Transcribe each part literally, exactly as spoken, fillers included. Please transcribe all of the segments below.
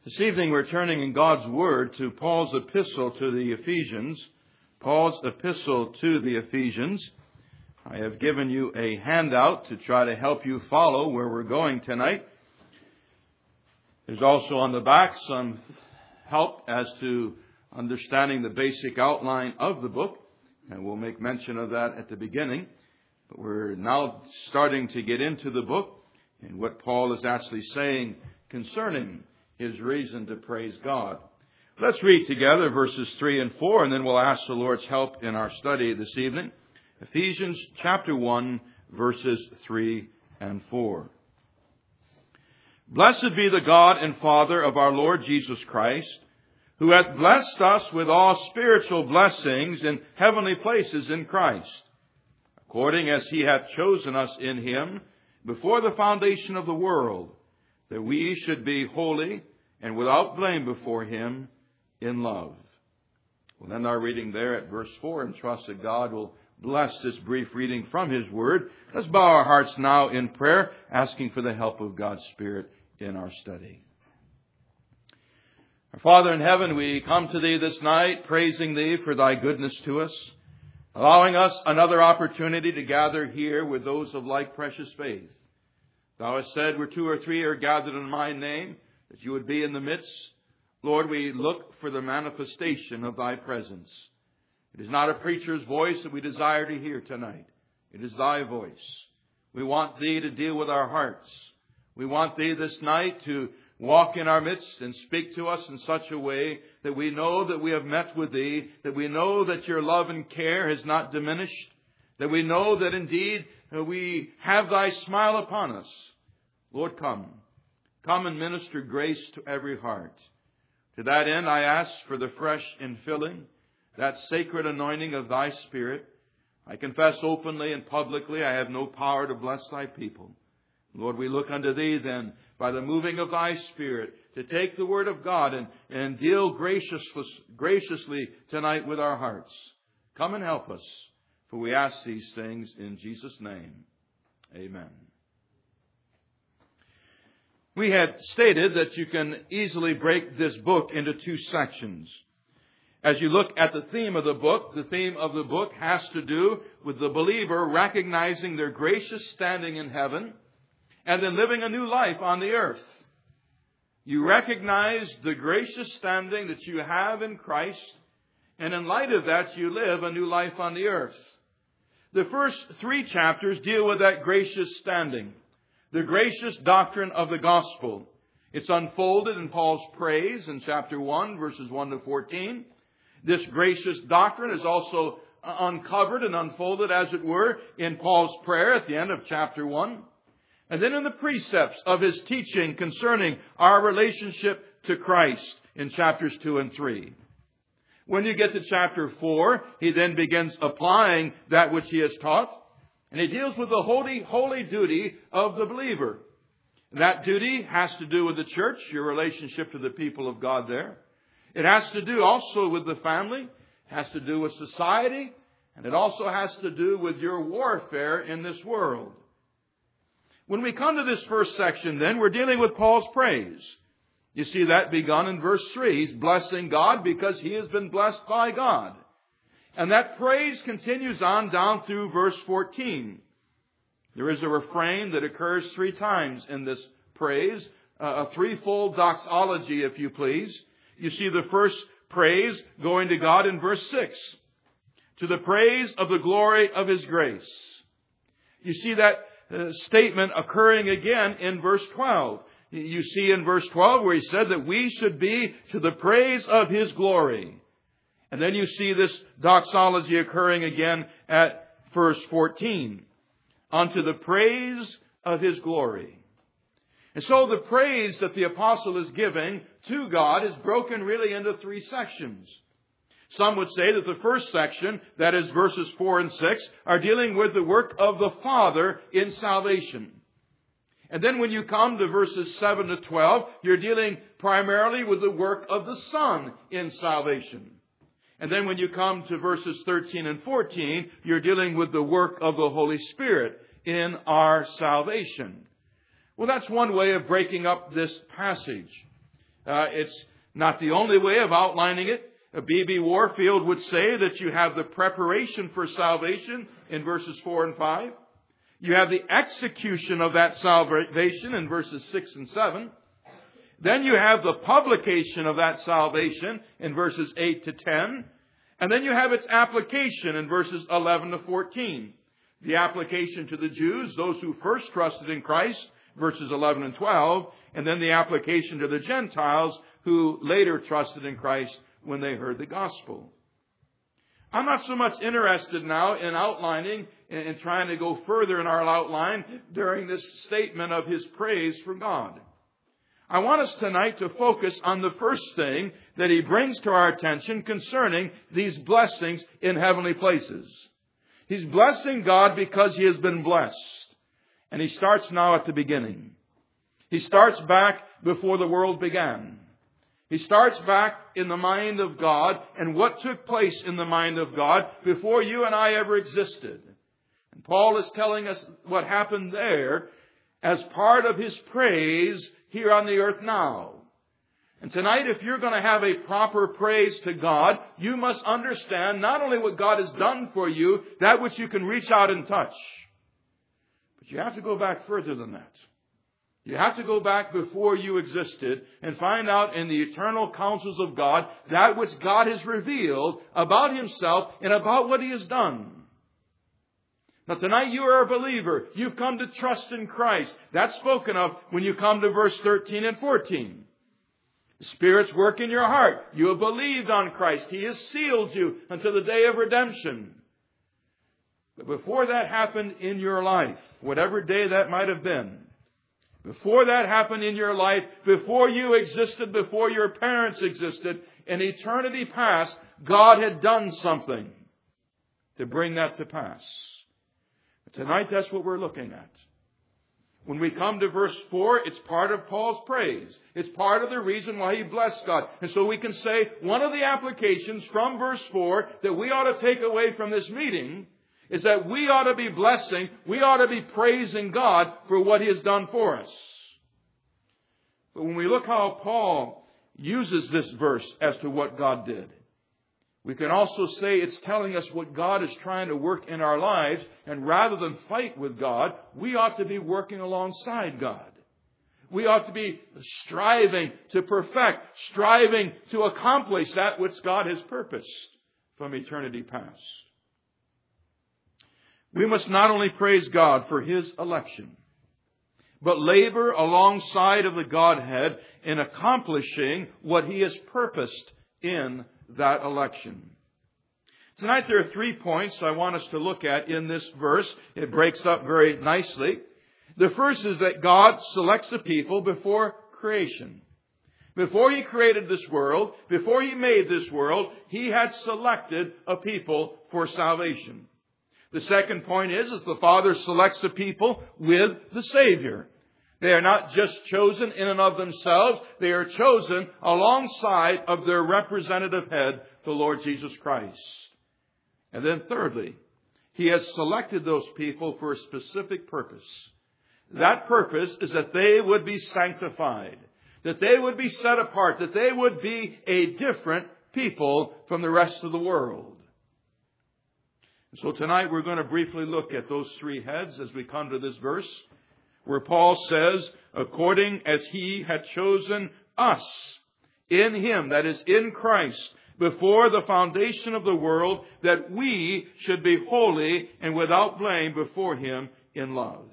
This evening we're turning in God's Word to Paul's epistle to the Ephesians. Paul's epistle to the Ephesians. I have given you a handout to try to help you follow where we're going tonight. There's also on the back some help as to understanding the basic outline of the book. And we'll make mention of that at the beginning. But we're now starting to get into the book and what Paul is actually saying concerning his reason to praise God. Let's read together verses three and four, and then we'll ask the Lord's help in our study this evening. Ephesians chapter one, verses three and four. Blessed be the God and Father of our Lord Jesus Christ, who hath blessed us with all spiritual blessings in heavenly places in Christ, according as he hath chosen us in him before the foundation of the world, that we should be holy and without blame before him in love. We'll end our reading there at verse four and trust that God will bless this brief reading from his word. Let's bow our hearts now in prayer, asking for the help of God's Spirit in our study. Our Father in heaven, we come to thee this night, praising thee for thy goodness to us, allowing us another opportunity to gather here with those of like precious faith. Thou hast said, where two or three are gathered in my name, that you would be in the midst. Lord, we look for the manifestation of thy presence. It is not a preacher's voice that we desire to hear tonight. It is thy voice. We want thee to deal with our hearts. We want thee this night to walk in our midst and speak to us in such a way that we know that we have met with thee, that we know that your love and care has not diminished, that we know that indeed we have thy smile upon us. Lord, come. Come and minister grace to every heart. To that end, I ask for the fresh infilling, that sacred anointing of thy Spirit. I confess openly and publicly I have no power to bless thy people. Lord, we look unto thee then, by the moving of thy Spirit, to take the word of God and, and deal graciously, graciously tonight with our hearts. Come and help us, for we ask these things in Jesus' name. Amen. We had stated that you can easily break this book into two sections. As you look at the theme of the book, the theme of the book has to do with the believer recognizing their gracious standing in heaven and then living a new life on the earth. You recognize the gracious standing that you have in Christ, and in light of that, you live a new life on the earth. The first three chapters deal with that gracious standing. The gracious doctrine of the gospel. It's unfolded in Paul's praise in chapter one, verses one to fourteen. This gracious doctrine is also uncovered and unfolded, as it were, in Paul's prayer at the end of chapter one. And then in the precepts of his teaching concerning our relationship to Christ in chapters two and three. When you get to chapter four, he then begins applying that which he has taught. And he deals with the holy, holy duty of the believer. And that duty has to do with the church, your relationship to the people of God there. It has to do also with the family. It has to do with society. And it also has to do with your warfare in this world. When we come to this first section, then, we're dealing with Paul's praise. You see that begun in verse three. He's blessing God because he has been blessed by God. And that praise continues on down through verse fourteen. There is a refrain that occurs three times in this praise, a threefold doxology, if you please. You see the first praise going to God in verse six. To the praise of the glory of his grace. You see that uh, statement occurring again in verse twelve. You see in verse twelve where he said that we should be to the praise of his glory. And then you see this doxology occurring again at verse fourteen. Unto the praise of his glory. And so the praise that the apostle is giving to God is broken really into three sections. Some would say that the first section, that is verses four and six, are dealing with the work of the Father in salvation. And then when you come to verses seven to twelve, you're dealing primarily with the work of the Son in salvation. And then when you come to verses thirteen and fourteen, you're dealing with the work of the Holy Spirit in our salvation. Well, that's one way of breaking up this passage. Uh, it's not the only way of outlining it. B B Warfield would say that you have the preparation for salvation in verses four and five. You have the execution of that salvation in verses six and seven. Then you have the publication of that salvation in verses eight to ten. And then you have its application in verses eleven to fourteen. The application to the Jews, those who first trusted in Christ, verses eleven and twelve. And then the application to the Gentiles who later trusted in Christ when they heard the gospel. I'm not so much interested now in outlining and trying to go further in our outline during this statement of His praise for God. I want us tonight to focus on the first thing that He brings to our attention concerning these blessings in heavenly places. He's blessing God because He has been blessed. And He starts now at the beginning. He starts back before the world began. He starts back in the mind of God and what took place in the mind of God before you and I ever existed. And Paul is telling us what happened there as part of His praise here on the earth now. And tonight, if you're going to have a proper praise to God, you must understand not only what God has done for you, that which you can reach out and touch. But you have to go back further than that. You have to go back before you existed and find out in the eternal counsels of God that which God has revealed about Himself and about what He has done. Now tonight you are a believer. You've come to trust in Christ. That's spoken of when you come to verse thirteen and fourteen. The Spirit's work in your heart. You have believed on Christ. He has sealed you until the day of redemption. But before that happened in your life, whatever day that might have been, before that happened in your life, before you existed, before your parents existed, in eternity past, God had done something to bring that to pass. Tonight, that's what we're looking at. When we come to verse four, it's part of Paul's praise. It's part of the reason why he blessed God. And so we can say one of the applications from verse four that we ought to take away from this meeting is that we ought to be blessing, we ought to be praising God for what He has done for us. But when we look how Paul uses this verse as to what God did, we can also say it's telling us what God is trying to work in our lives. And rather than fight with God, we ought to be working alongside God. We ought to be striving to perfect, striving to accomplish that which God has purposed from eternity past. We must not only praise God for His election, but labor alongside of the Godhead in accomplishing what He has purposed in that election. Tonight there are three points I want us to look at in this verse. It breaks up very nicely. The first is that God selects a people before creation. Before He created this world, before He made this world, He had selected a people for salvation. The second point is that the Father selects the people with the Savior. They are not just chosen in and of themselves. They are chosen alongside of their representative head, the Lord Jesus Christ. And then thirdly, He has selected those people for a specific purpose. That purpose is that they would be sanctified, that they would be set apart, that they would be a different people from the rest of the world. So tonight we're going to briefly look at those three heads as we come to this verse, where Paul says, according as He had chosen us in Him, that is in Christ, before the foundation of the world, that we should be holy and without blame before Him in love.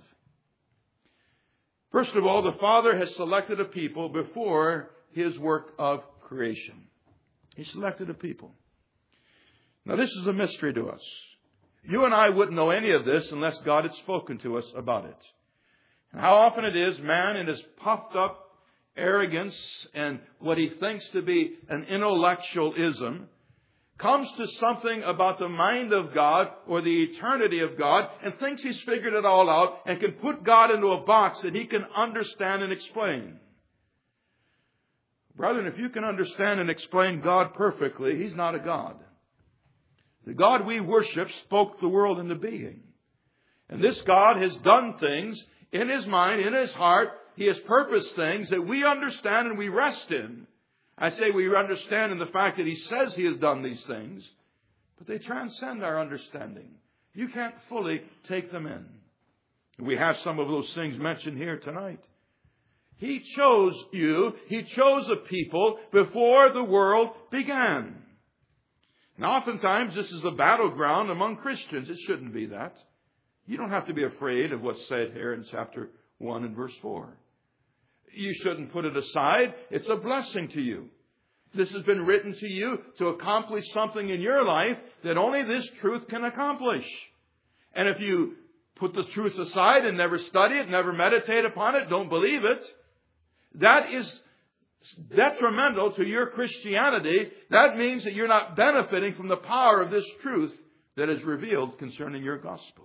First of all, the Father has selected a people before His work of creation. He selected a people. Now this is a mystery to us. You and I wouldn't know any of this unless God had spoken to us about it. And how often it is man in his puffed up arrogance and what he thinks to be an intellectualism comes to something about the mind of God or the eternity of God and thinks he's figured it all out and can put God into a box that he can understand and explain. Brethren, if you can understand and explain God perfectly, He's not a God. The God we worship spoke the world into being. And this God has done things in His mind, in His heart, He has purposed things that we understand and we rest in. I say we understand in the fact that He says He has done these things, but they transcend our understanding. You can't fully take them in. We have some of those things mentioned here tonight. He chose you. He chose a people before the world began. Now, oftentimes, this is a battleground among Christians. It shouldn't be that. You don't have to be afraid of what's said here in chapter one and verse four. You shouldn't put it aside. It's a blessing to you. This has been written to you to accomplish something in your life that only this truth can accomplish. And if you put the truth aside and never study it, never meditate upon it, don't believe it, that is detrimental to your Christianity. That means that you're not benefiting from the power of this truth that is revealed concerning your gospel.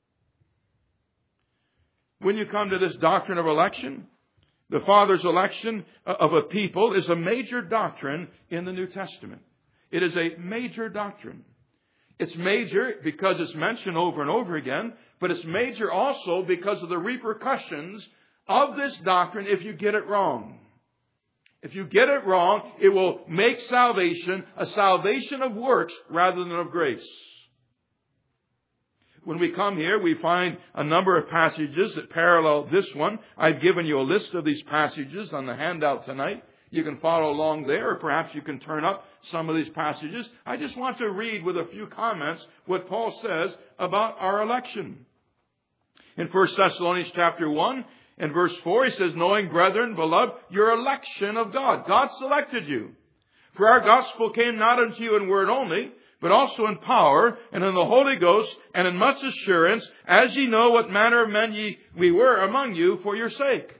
When you come to this doctrine of election, the Father's election of a people is a major doctrine in the New Testament. It is a major doctrine. It's major because it's mentioned over and over again, but it's major also because of the repercussions of this doctrine if you get it wrong. If you get it wrong, it will make salvation a salvation of works rather than of grace. When we come here, we find a number of passages that parallel this one. I've given you a list of these passages on the handout tonight. You can follow along there, or perhaps you can turn up some of these passages. I just want to read with a few comments what Paul says about our election. In First Thessalonians chapter one and verse four, he says, knowing, brethren, beloved, your election of God. God selected you. For our gospel came not unto you in word only, but also in power, and in the Holy Ghost, and in much assurance, as ye know what manner of men ye we were among you for your sake.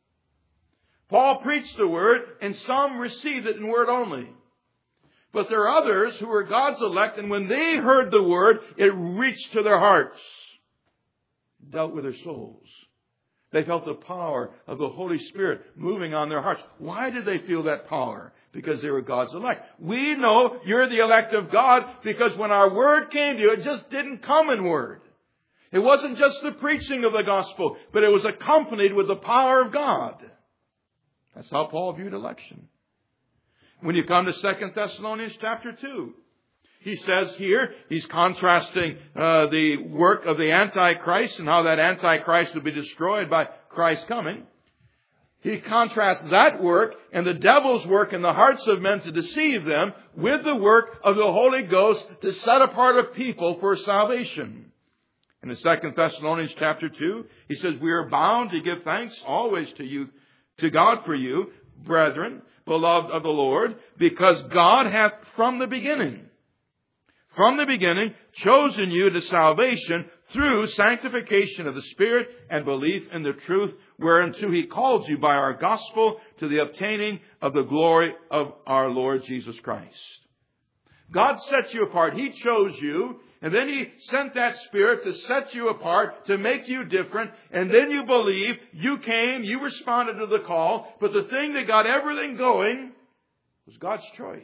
Paul preached the word, and some received it in word only. But there are others who were God's elect, and when they heard the word, it reached to their hearts, dealt with their souls. They felt the power of the Holy Spirit moving on their hearts. Why did they feel that power? Because they were God's elect. We know you're the elect of God because when our word came to you, it just didn't come in word. It wasn't just the preaching of the gospel, but it was accompanied with the power of God. That's how Paul viewed election. When you come to Second Thessalonians chapter two, he says here, he's contrasting uh, the work of the Antichrist and how that Antichrist will be destroyed by Christ's coming. He contrasts that work and the devil's work in the hearts of men to deceive them with the work of the Holy Ghost to set apart a people for salvation. In the Second Thessalonians chapter two, he says, we are bound to give thanks always to you, to God for you, brethren, beloved of the Lord, because God hath from the beginning, from the beginning, chosen you to salvation through sanctification of the Spirit and belief in the truth, whereunto He called you by our gospel to the obtaining of the glory of our Lord Jesus Christ. God set you apart. He chose you. And then He sent that Spirit to set you apart, to make you different. And then you believe, you came, you responded to the call. But the thing that got everything going was God's choice.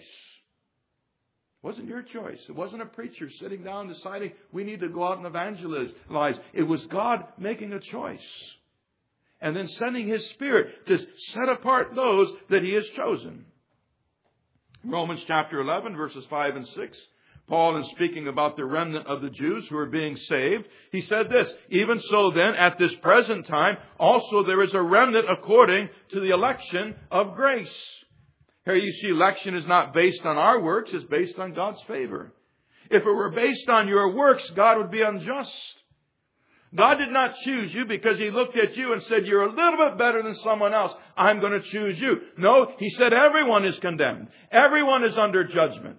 It wasn't your choice. It wasn't a preacher sitting down deciding we need to go out and evangelize. It was God making a choice. And then sending His Spirit to set apart those that He has chosen. Romans chapter eleven, verses five and six. Paul is speaking about the remnant of the Jews who are being saved. He said this, even so then, at this present time, also there is a remnant according to the election of grace. Here you see election is not based on our works, it's based on God's favor. If it were based on your works, God would be unjust. God did not choose you because He looked at you and said, you're a little bit better than someone else. I'm going to choose you. No, He said everyone is condemned. Everyone is under judgment.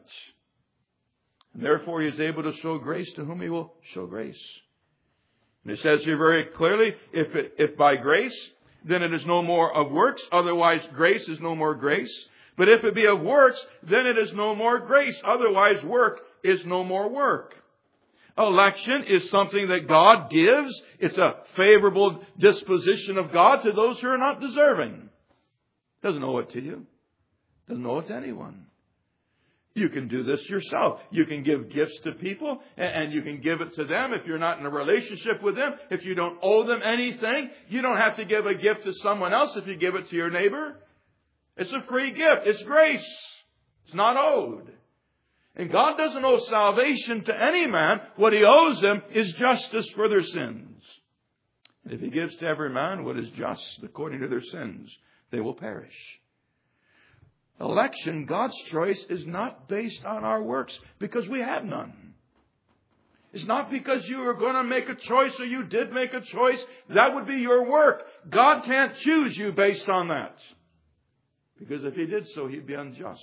And therefore He is able to show grace to whom He will show grace. And it says here very clearly, if, it, if by grace, then it is no more of works. Otherwise grace is no more grace. But if it be of works, then it is no more grace. Otherwise work is no more work. Election is something that God gives. It's a favorable disposition of God to those who are not deserving. Doesn't owe it to you. Doesn't owe it to anyone. You can do this yourself. You can give gifts to people, and you can give it to them if you're not in a relationship with them. If you don't owe them anything, you don't have to give a gift to someone else if you give it to your neighbor. It's a free gift. It's grace. It's not owed. And God doesn't owe salvation to any man. What He owes them is justice for their sins. And if He gives to every man what is just according to their sins, they will perish. Election, God's choice, is not based on our works because we have none. It's not because you were going to make a choice or you did make a choice. That would be your work. God can't choose you based on that. Because if He did so, He'd be unjust.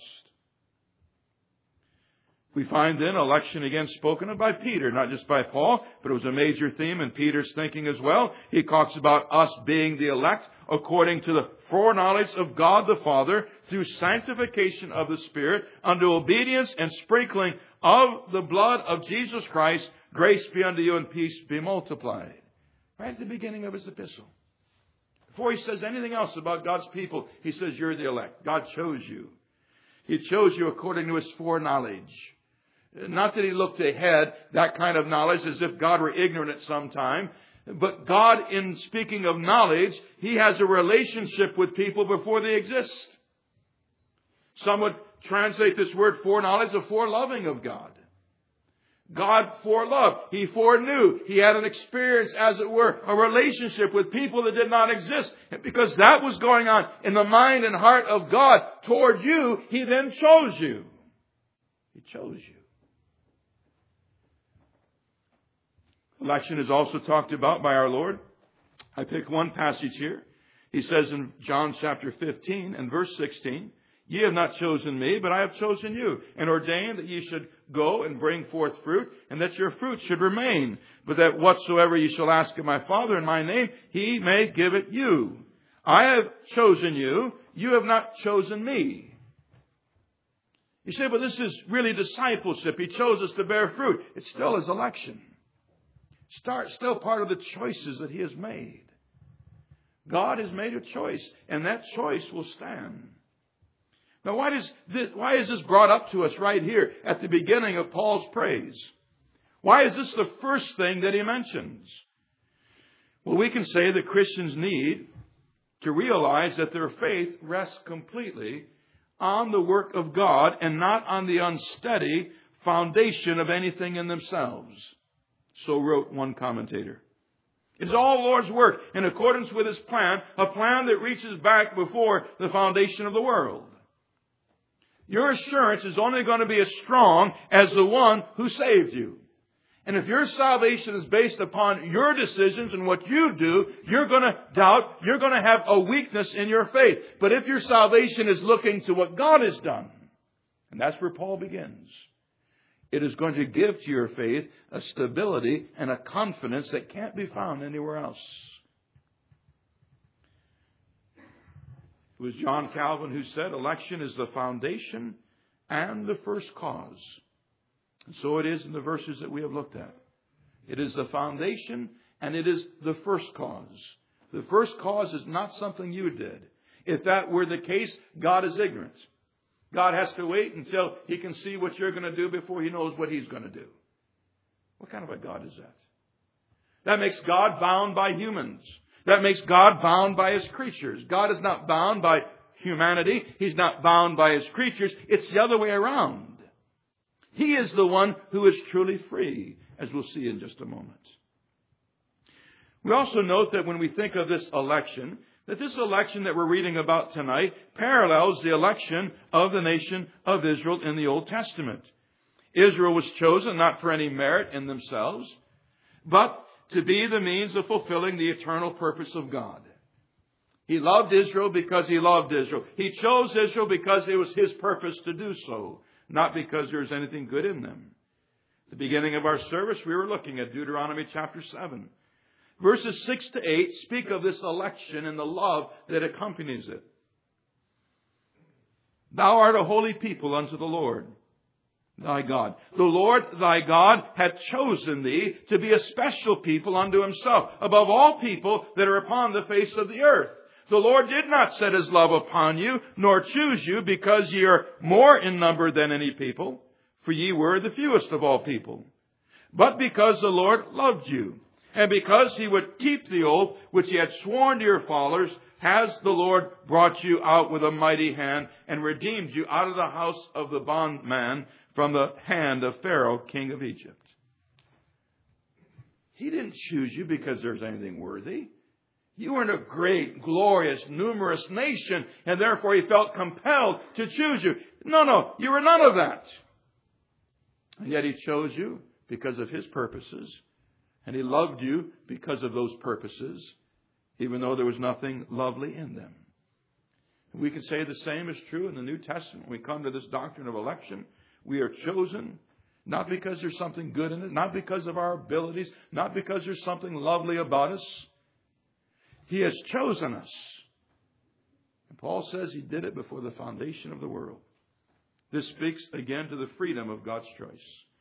We find then election again spoken of by Peter, not just by Paul, but it was a major theme in Peter's thinking as well. He talks about us being the elect according to the foreknowledge of God the Father through sanctification of the Spirit unto obedience and sprinkling of the blood of Jesus Christ. Grace be unto you and peace be multiplied. Right at the beginning of his epistle. Before he says anything else about God's people, he says you're the elect. God chose you. He chose you according to His foreknowledge. Not that He looked ahead, that kind of knowledge, as if God were ignorant at some time. But God, in speaking of knowledge, He has a relationship with people before they exist. Some would translate this word foreknowledge, a foreloving of God. God foreloved. He foreknew. He had an experience, as it were, a relationship with people that did not exist. And because that was going on in the mind and heart of God toward you, He then chose you. He chose you. Election is also talked about by our Lord. I pick one passage here. He says in John chapter fifteen and verse sixteen, Ye have not chosen me, but I have chosen you, and ordained that ye should go and bring forth fruit, and that your fruit should remain, but that whatsoever ye shall ask of my Father in my name, He may give it you. I have chosen you, you have not chosen me. You say, but this is really discipleship. He chose us to bear fruit. It still is election. Start, still part of the choices that He has made. God has made a choice, and that choice will stand. Now, why does this, why is this brought up to us right here at the beginning of Paul's praise? Why is this the first thing that he mentions? Well, we can say that Christians need to realize that their faith rests completely on the work of God and not on the unsteady foundation of anything in themselves. So wrote one commentator. It is all the Lord's work in accordance with His plan, a plan that reaches back before the foundation of the world. Your assurance is only going to be as strong as the one who saved you. And if your salvation is based upon your decisions and what you do, you're going to doubt, you're going to have a weakness in your faith. But if your salvation is looking to what God has done, and that's where Paul begins, it is going to give to your faith a stability and a confidence that can't be found anywhere else. It was John Calvin who said, election is the foundation and the first cause. And so it is in the verses that we have looked at. It is the foundation and it is the first cause. The first cause is not something you did. If that were the case, God is ignorant. God has to wait until He can see what you're going to do before He knows what He's going to do. What kind of a God is that? That makes God bound by humans. That makes God bound by His creatures. God is not bound by humanity. He's not bound by His creatures. It's the other way around. He is the one who is truly free, as we'll see in just a moment. We also note that when we think of this election, that this election that we're reading about tonight parallels the election of the nation of Israel in the Old Testament. Israel was chosen not for any merit in themselves, but to be the means of fulfilling the eternal purpose of God. He loved Israel because He loved Israel. He chose Israel because it was His purpose to do so, not because there was anything good in them. At the beginning of our service, we were looking at Deuteronomy chapter seven. Verses six to eight speak of this election and the love that accompanies it. Thou art a holy people unto the Lord thy God. The Lord thy God hath chosen thee to be a special people unto Himself, above all people that are upon the face of the earth. The Lord did not set His love upon you, nor choose you, because ye are more in number than any people, for ye were the fewest of all people. But because the Lord loved you, and because He would keep the oath which He had sworn to your fathers, has the Lord brought you out with a mighty hand, and redeemed you out of the house of the bondman, from the hand of Pharaoh, king of Egypt. He didn't choose you because there's anything worthy. You were in a great, glorious, numerous nation, and therefore He felt compelled to choose you. No, no, you were none of that. And yet He chose you because of His purposes, and He loved you because of those purposes, even though there was nothing lovely in them. We can say the same is true in the New Testament. When we come to this doctrine of election, we are chosen not because there's something good in it, not because of our abilities, not because there's something lovely about us. He has chosen us. And Paul says He did it before the foundation of the world. This speaks again to the freedom of God's choice.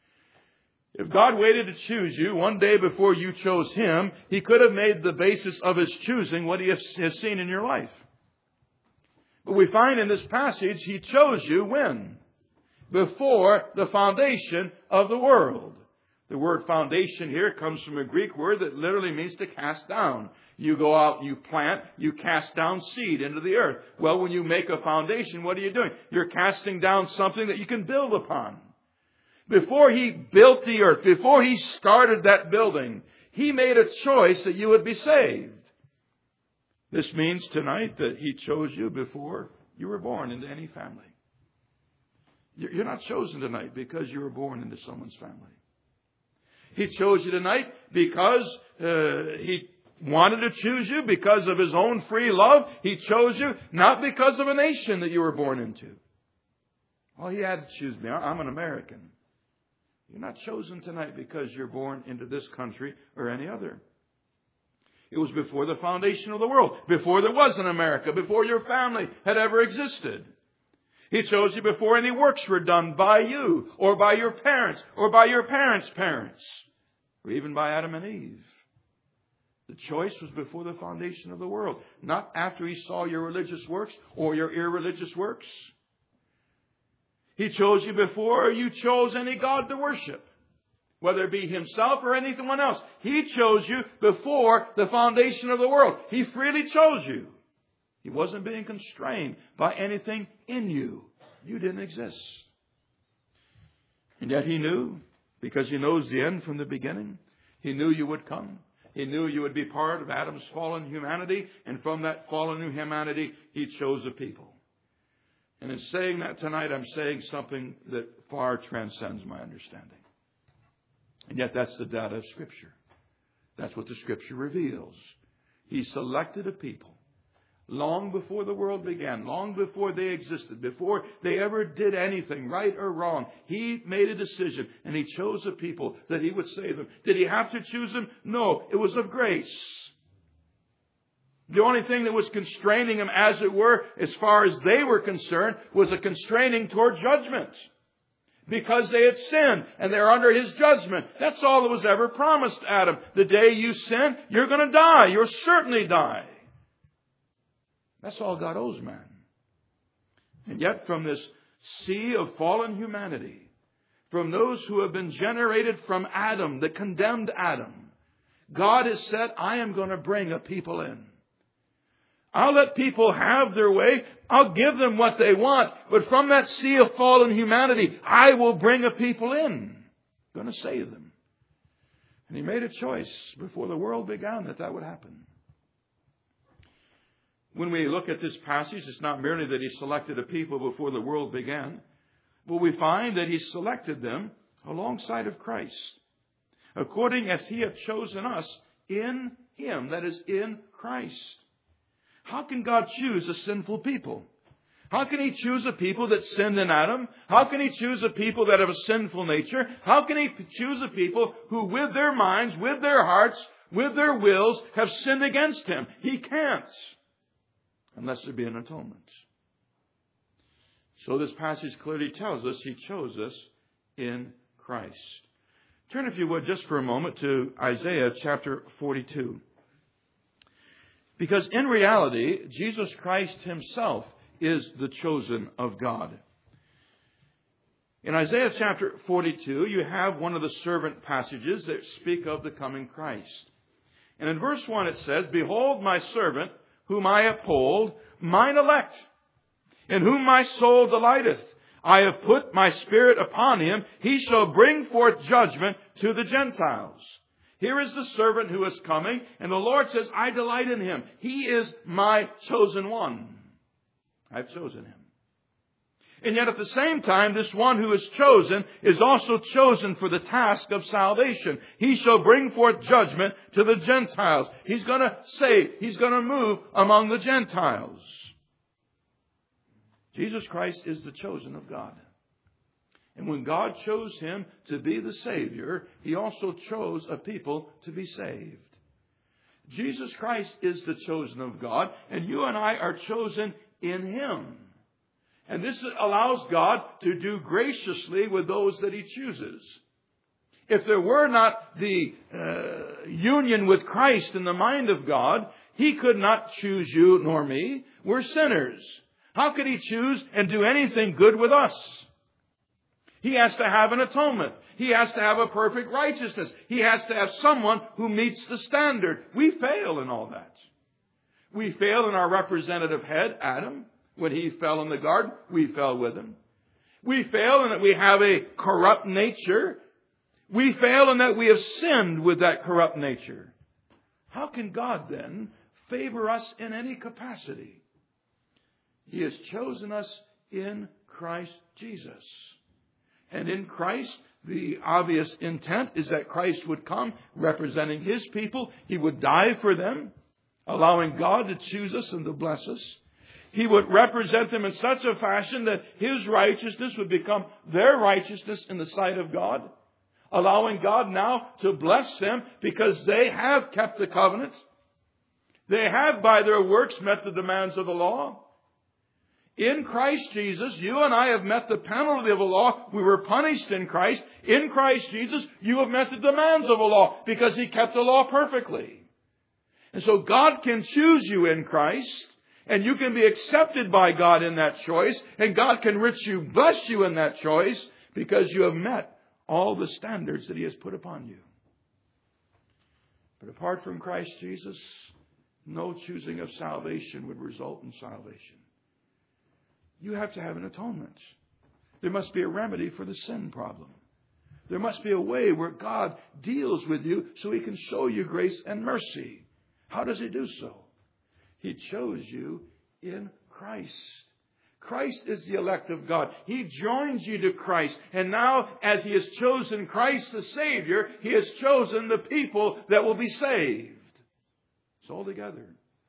If God waited to choose you one day before you chose Him, He could have made the basis of His choosing what He has seen in your life. But we find in this passage He chose you when? Before the foundation of the world. The word foundation here comes from a Greek word that literally means to cast down. You go out, you plant, you cast down seed into the earth. Well, when you make a foundation, what are you doing? You're casting down something that you can build upon. Before He built the earth, before He started that building, He made a choice that you would be saved. This means tonight that He chose you before you were born into any family. You're not chosen tonight because you were born into someone's family. He chose you tonight because uh, He wanted to choose you because of His own free love. He chose you not because of a nation that you were born into. Well, He had to choose me. I'm an American. You're not chosen tonight because you're born into this country or any other. It was before the foundation of the world, before there was an America, before your family had ever existed. He chose you before any works were done by you, or by your parents, or by your parents' parents, or even by Adam and Eve. The choice was before the foundation of the world, not after He saw your religious works or your irreligious works. He chose you before you chose any god to worship, whether it be Himself or anyone else. He chose you before the foundation of the world. He freely chose you. He wasn't being constrained by anything in you. You didn't exist. And yet He knew, because He knows the end from the beginning. He knew you would come. He knew you would be part of Adam's fallen humanity. And from that fallen humanity, He chose a people. And in saying that tonight, I'm saying something that far transcends my understanding. And yet that's the data of Scripture. That's what the Scripture reveals. He selected a people long before the world began, long before they existed, before they ever did anything, right or wrong. He made a decision, and He chose a people that He would save them. Did He have to choose them? No, it was of grace. The only thing that was constraining Him, as it were, as far as they were concerned, was a constraining toward judgment. Because they had sinned, and they're under His judgment. That's all that was ever promised Adam. The day you sin, you're going to die. You'll certainly die. That's all God owes man. And yet from this sea of fallen humanity, from those who have been generated from Adam, the condemned Adam, God has said, I am going to bring a people in. I'll let people have their way. I'll give them what they want. But from that sea of fallen humanity, I will bring a people in. I'm going to save them. And He made a choice before the world began that that would happen. When we look at this passage, it's not merely that He selected a people before the world began, but we find that He selected them alongside of Christ, according as He hath chosen us in Him, that is, in Christ. How can God choose a sinful people? How can He choose a people that sinned in Adam? How can He choose a people that have a sinful nature? How can He choose a people who with their minds, with their hearts, with their wills have sinned against Him? He can't. Unless there be an atonement. So this passage clearly tells us He chose us in Christ. Turn, if you would, just for a moment to Isaiah chapter forty-two. Because in reality, Jesus Christ himself is the chosen of God. In Isaiah chapter forty-two, you have one of the servant passages that speak of the coming Christ. And in verse one it says, "Behold my servant, whom I uphold, mine elect, in whom my soul delighteth. I have put my spirit upon him. He shall bring forth judgment to the Gentiles." Here is the servant who is coming, and the Lord says, I delight in him. He is my chosen one. I've chosen him. And yet at the same time, this one who is chosen is also chosen for the task of salvation. He shall bring forth judgment to the Gentiles. He's going to save. He's going to move among the Gentiles. Jesus Christ is the chosen of God. And when God chose him to be the Savior, he also chose a people to be saved. Jesus Christ is the chosen of God, and you and I are chosen in him. And this allows God to do graciously with those that he chooses. If there were not the uh, union with Christ in the mind of God, he could not choose you nor me. We're sinners. How could he choose and do anything good with us? He has to have an atonement. He has to have a perfect righteousness. He has to have someone who meets the standard. We fail in all that. We fail in our representative head, Adam. When he fell in the garden, we fell with him. We fail in that we have a corrupt nature. We fail in that we have sinned with that corrupt nature. How can God then favor us in any capacity? He has chosen us in Christ Jesus. And in Christ, the obvious intent is that Christ would come representing his people. He would die for them, allowing God to choose us and to bless us. He would represent them in such a fashion that his righteousness would become their righteousness in the sight of God, allowing God now to bless them because they have kept the covenant. They have by their works met the demands of the law. In Christ Jesus, you and I have met the penalty of the law. We were punished in Christ. In Christ Jesus, you have met the demands of the law because he kept the law perfectly. And so God can choose you in Christ, and you can be accepted by God in that choice, and God can richly bless you in that choice because you have met all the standards that he has put upon you. But apart from Christ Jesus, no choosing of salvation would result in salvation. You have to have an atonement. There must be a remedy for the sin problem. There must be a way where God deals with you so he can show you grace and mercy. How does he do so? He chose you in Christ. Christ is the elect of God. He joins you to Christ. And now, as he has chosen Christ the Savior, he has chosen the people that will be saved. It's all together.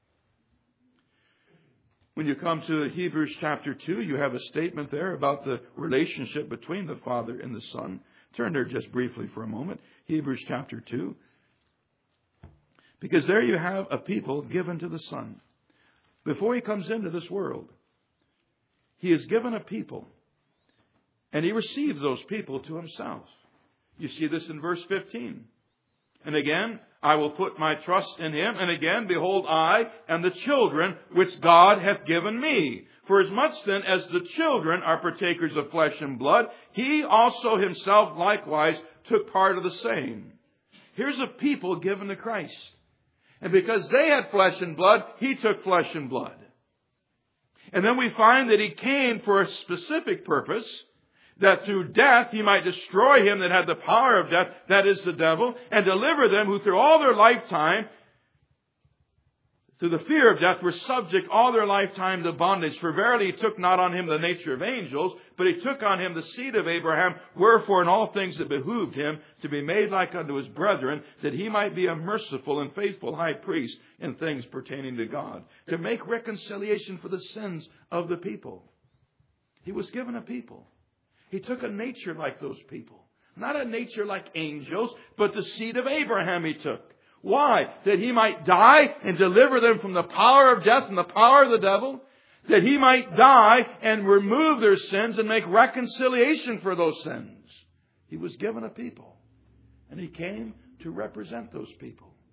When you come to Hebrews chapter two, you have a statement there about the relationship between the Father and the Son. Turn there just briefly for a moment. Hebrews chapter two. Because there you have a people given to the Son. Before he comes into this world, he is given a people. And he receives those people to himself. You see this in verse fifteen. And again, I will put my trust in him. And again, behold, I and the children which God hath given me. For as much then as the children are partakers of flesh and blood, he also himself likewise took part of the same. Here's a people given to Christ. And because they had flesh and blood, he took flesh and blood. And then we find that he came for a specific purpose, that through death he might destroy him that had the power of death, that is the devil, and deliver them who through all their lifetime, through the fear of death, were subject all their lifetime to bondage. For verily he took not on him the nature of angels, but he took on him the seed of Abraham. Wherefore in all things it behooved him to be made like unto his brethren, that he might be a merciful and faithful high priest in things pertaining to God, to make reconciliation for the sins of the people. He was given a people. He took a nature like those people. Not a nature like angels, but the seed of Abraham he took. Why? That he might die and deliver them from the power of death and the power of the devil. That he might die and remove their sins and make reconciliation for those sins. He was given a people. And he came to represent those people.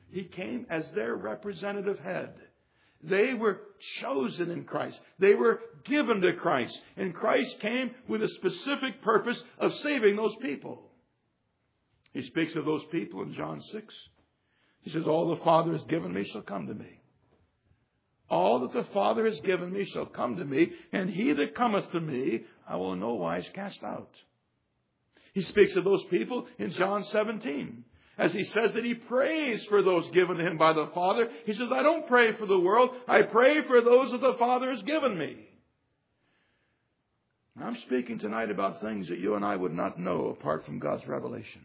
He came as their representative head. They were chosen in Christ. They were given to Christ. And Christ came with a specific purpose of saving those people. He speaks of those people in John six. He says, all the Father has given me shall come to me. All that the Father has given me shall come to me, and he that cometh to me I will in no wise cast out. He speaks of those people in John seventeen. As he says that he prays for those given to him by the Father. He says, I don't pray for the world. I pray for those that the Father has given me. I'm speaking tonight about things that you and I would not know apart from God's revelation.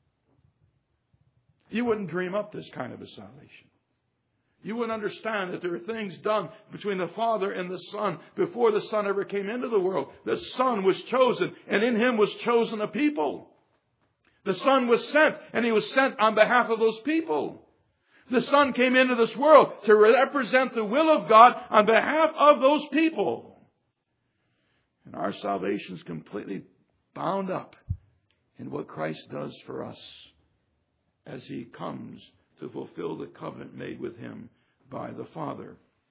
You wouldn't dream up this kind of a salvation. You wouldn't understand that there are things done between the Father and the Son before the Son ever came into the world. The Son was chosen, and in him was chosen a people. The Son was sent, and he was sent on behalf of those people. The Son came into this world to represent the will of God on behalf of those people. And our salvation is completely bound up in what Christ does for us as he comes to fulfill the covenant made with him by the Father.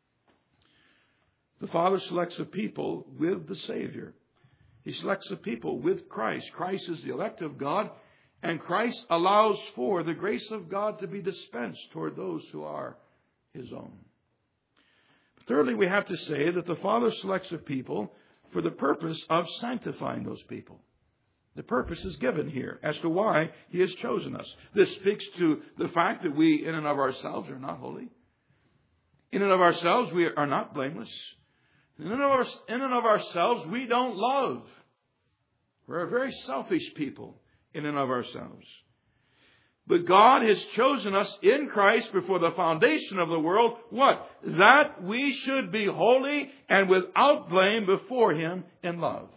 The Father selects a people with the Savior. He selects a people with Christ. Christ is the elect of God. And Christ allows for the grace of God to be dispensed toward those who are his own. Thirdly, we have to say that the Father selects a people for the purpose of sanctifying those people. The purpose is given here as to why he has chosen us. This speaks to the fact that we in and of ourselves are not holy. In and of ourselves we are not blameless. In and of, our, in and of ourselves we don't love. We're a very selfish people. In and of ourselves. But God has chosen us in Christ before the foundation of the world. What? That we should be holy and without blame before him in love.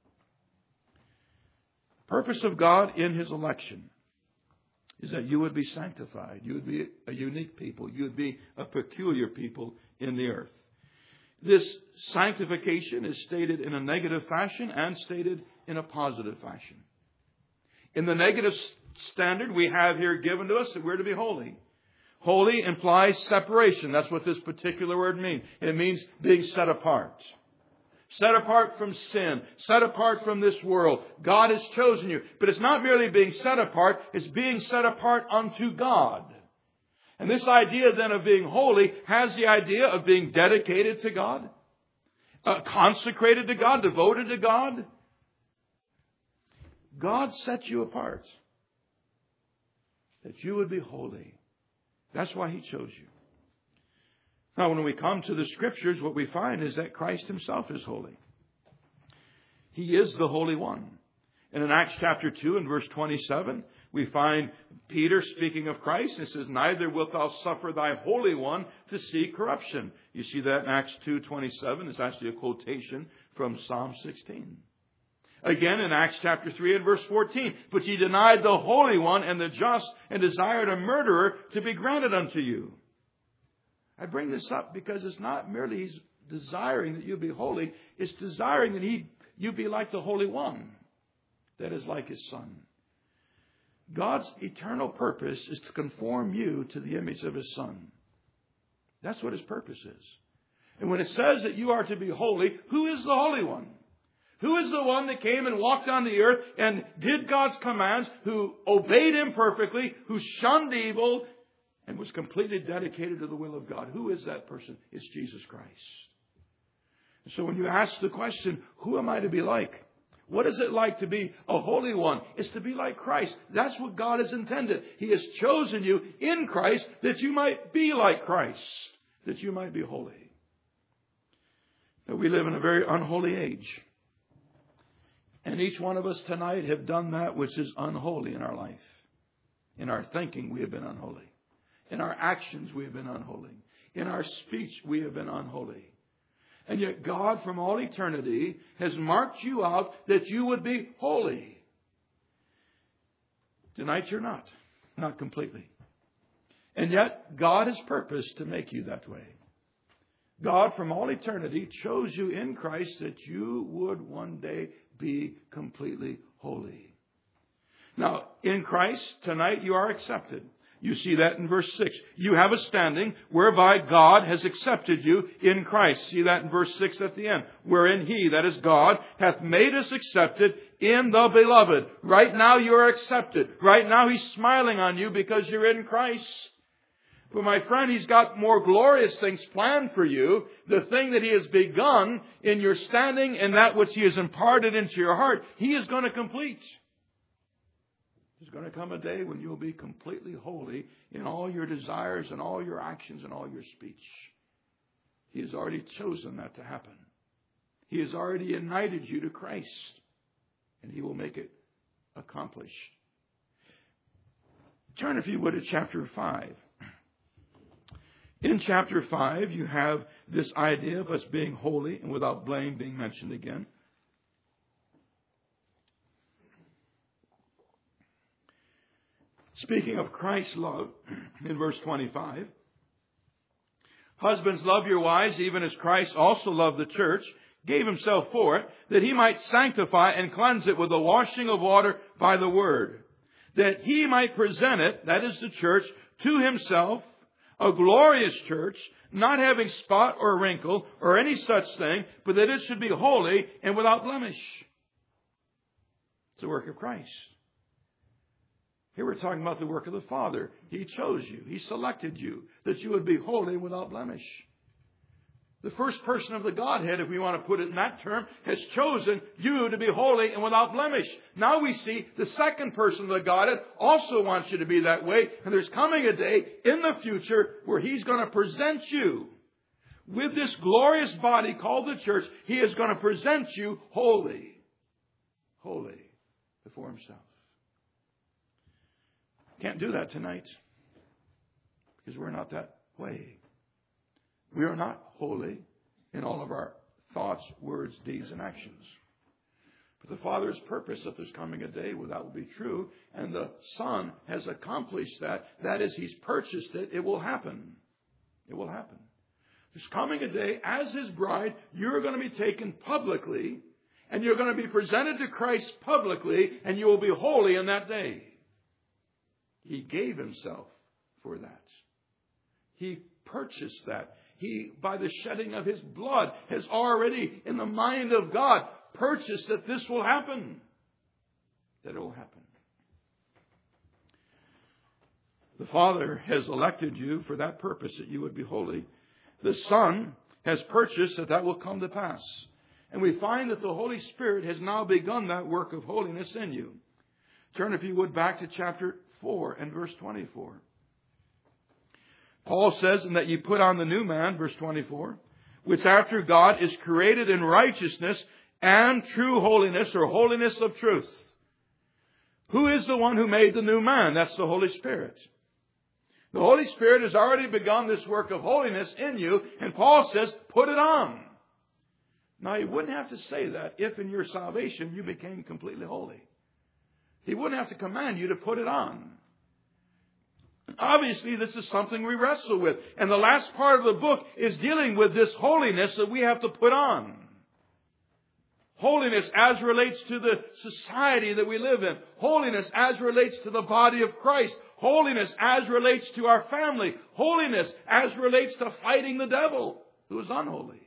The purpose of God in his election is that you would be sanctified. You would be a unique people. You would be a peculiar people in the earth. This sanctification is stated in a negative fashion and stated in a positive fashion. In the negative standard we have here given to us that we're to be holy. Holy implies separation. That's what this particular word means. It means being set apart. Set apart from sin. Set apart from this world. God has chosen you. But it's not merely being set apart. It's being set apart unto God. And this idea then of being holy has the idea of being dedicated to God. Uh, consecrated to God. Devoted to God. God set you apart that you would be holy. That's why he chose you. Now, when we come to the Scriptures, what we find is that Christ himself is holy. He is the Holy One. And in Acts chapter two and verse twenty-seven, we find Peter speaking of Christ. And says, neither wilt thou suffer thy Holy One to see corruption. You see that in Acts two twenty-seven. It's actually a quotation from Psalm sixteen. Again, in Acts chapter three and verse fourteen, but ye denied the Holy One and the just, and desired a murderer to be granted unto you. I bring this up because it's not merely he's desiring that you be holy, it's desiring that he you be like the Holy One, that is like his Son. God's eternal purpose is to conform you to the image of his Son. That's what his purpose is. And when it says that you are to be holy, who is the Holy One? Who is the one that came and walked on the earth and did God's commands, who obeyed him perfectly, who shunned evil, and was completely dedicated to the will of God? Who is that person? It's Jesus Christ. And so when you ask the question, who am I to be like? What is it like to be a holy one? It's to be like Christ. That's what God has intended. He has chosen you in Christ that you might be like Christ, that you might be holy. Now, we live in a very unholy age. And each one of us tonight have done that which is unholy in our life. In our thinking, we have been unholy. In our actions, we have been unholy. In our speech, we have been unholy. And yet God, from all eternity, has marked you out that you would be holy. Tonight, you're not. Not completely. And yet, God has purposed to make you that way. God, from all eternity, chose you in Christ that you would one day be completely holy. Now, in Christ, tonight you are accepted. You see that in verse six. You have a standing whereby God has accepted you in Christ. See that in verse six at the end. Wherein He, that is God, hath made us accepted in the Beloved. Right now you are accepted. Right now He's smiling on you because you're in Christ. But my friend, He's got more glorious things planned for you. The thing that He has begun in your standing and that which He has imparted into your heart, He is going to complete. There's going to come a day when you'll be completely holy in all your desires and all your actions and all your speech. He has already chosen that to happen. He has already united you to Christ. And He will make it accomplished. Turn, if you would, to chapter five. In chapter five, you have this idea of us being holy and without blame being mentioned again. Speaking of Christ's love, in verse twenty-five, husbands, love your wives, even as Christ also loved the church, gave Himself for it, that He might sanctify and cleanse it with the washing of water by the word, that He might present it, that is the church, to Himself, a glorious church, not having spot or wrinkle or any such thing, but that it should be holy and without blemish. It's the work of Christ. Here we're talking about the work of the Father. He chose you. He selected you that you would be holy without blemish. The first person of the Godhead, if we want to put it in that term, has chosen you to be holy and without blemish. Now we see the second person of the Godhead also wants you to be that way. And there's coming a day in the future where He's going to present you with this glorious body called the church. He is going to present you holy. Holy before Himself. Can't do that tonight because we're not that way. We are not holy in all of our thoughts, words, deeds, and actions. But the Father's purpose that there's coming a day where that will be true, and the Son has accomplished that. That is, He's purchased it. It will happen. It will happen. There's coming a day, as His bride, you're going to be taken publicly, and you're going to be presented to Christ publicly, and you will be holy in that day. He gave Himself for that. He purchased that. He, by the shedding of His blood, has already, in the mind of God, purchased that this will happen. That it will happen. The Father has elected you for that purpose, that you would be holy. The Son has purchased that that will come to pass. And we find that the Holy Spirit has now begun that work of holiness in you. Turn, if you would, back to chapter four and verse twenty-four. Paul says, and that you put on the new man, verse twenty-four, which after God is created in righteousness and true holiness, or holiness of truth. Who is the one who made the new man? That's the Holy Spirit. The Holy Spirit has already begun this work of holiness in you, and Paul says, put it on. Now, he wouldn't have to say that if in your salvation you became completely holy. He wouldn't have to command you to put it on. Obviously, this is something we wrestle with. And the last part of the book is dealing with this holiness that we have to put on. Holiness as relates to the society that we live in. Holiness as relates to the body of Christ. Holiness as relates to our family. Holiness as relates to fighting the devil who is unholy.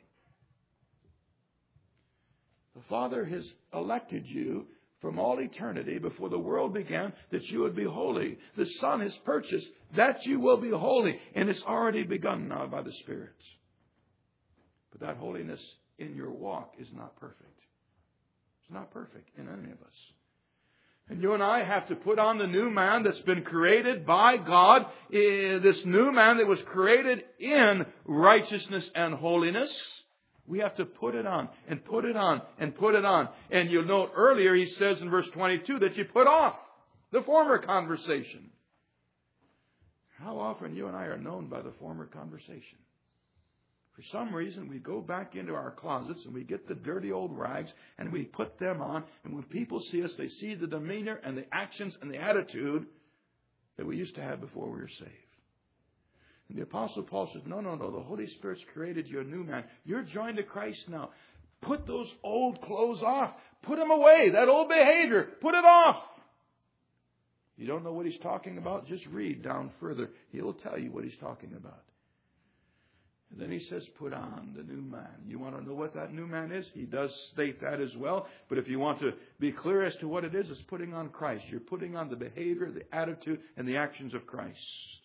The Father has elected you from all eternity, before the world began, that you would be holy. The Son has purchased that you will be holy. And it's already begun now by the Spirit. But that holiness in your walk is not perfect. It's not perfect in any of us. And you and I have to put on the new man that's been created by God. This new man that was created in righteousness and holiness. We have to put it on and put it on and put it on. And you'll note earlier he says in verse twenty-two that you put off the former conversation. How often you and I are known by the former conversation? For some reason we go back into our closets and we get the dirty old rags and we put them on. And when people see us, they see the demeanor and the actions and the attitude that we used to have before we were saved. And the Apostle Paul says, no, no, no, the Holy Spirit's created you a new man. You're joined to Christ now. Put those old clothes off. Put them away. That old behavior. Put it off. You don't know what he's talking about? Just read down further. He'll tell you what he's talking about. And then he says, put on the new man. You want to know what that new man is? He does state that as well. But if you want to be clear as to what it is, it's putting on Christ. You're putting on the behavior, the attitude, and the actions of Christ.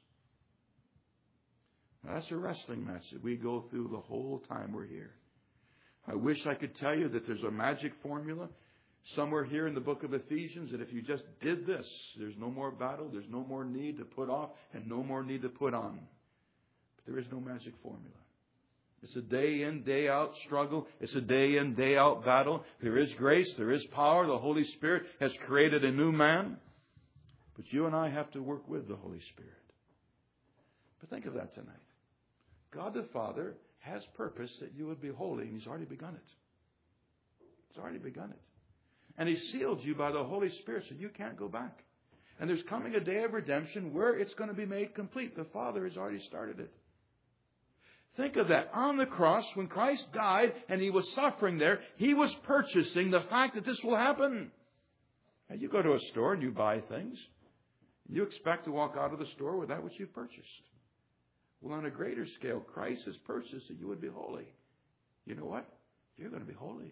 Now, that's a wrestling match that we go through the whole time we're here. I wish I could tell you that there's a magic formula somewhere here in the book of Ephesians that if you just did this, there's no more battle, there's no more need to put off, and no more need to put on. There is no magic formula. It's a day in, day out struggle. It's a day in, day out battle. There is grace. There is power. The Holy Spirit has created a new man. But you and I have to work with the Holy Spirit. But think of that tonight. God the Father has purpose that you would be holy, and He's already begun it. He's already begun it. And He sealed you by the Holy Spirit so you can't go back. And there's coming a day of redemption where it's going to be made complete. The Father has already started it. Think of that. On the cross, when Christ died and He was suffering there, He was purchasing the fact that this will happen. Now, you go to a store and you buy things. You expect to walk out of the store with that which you've purchased. Well, on a greater scale, Christ has purchased that you would be holy. You know what? You're going to be holy.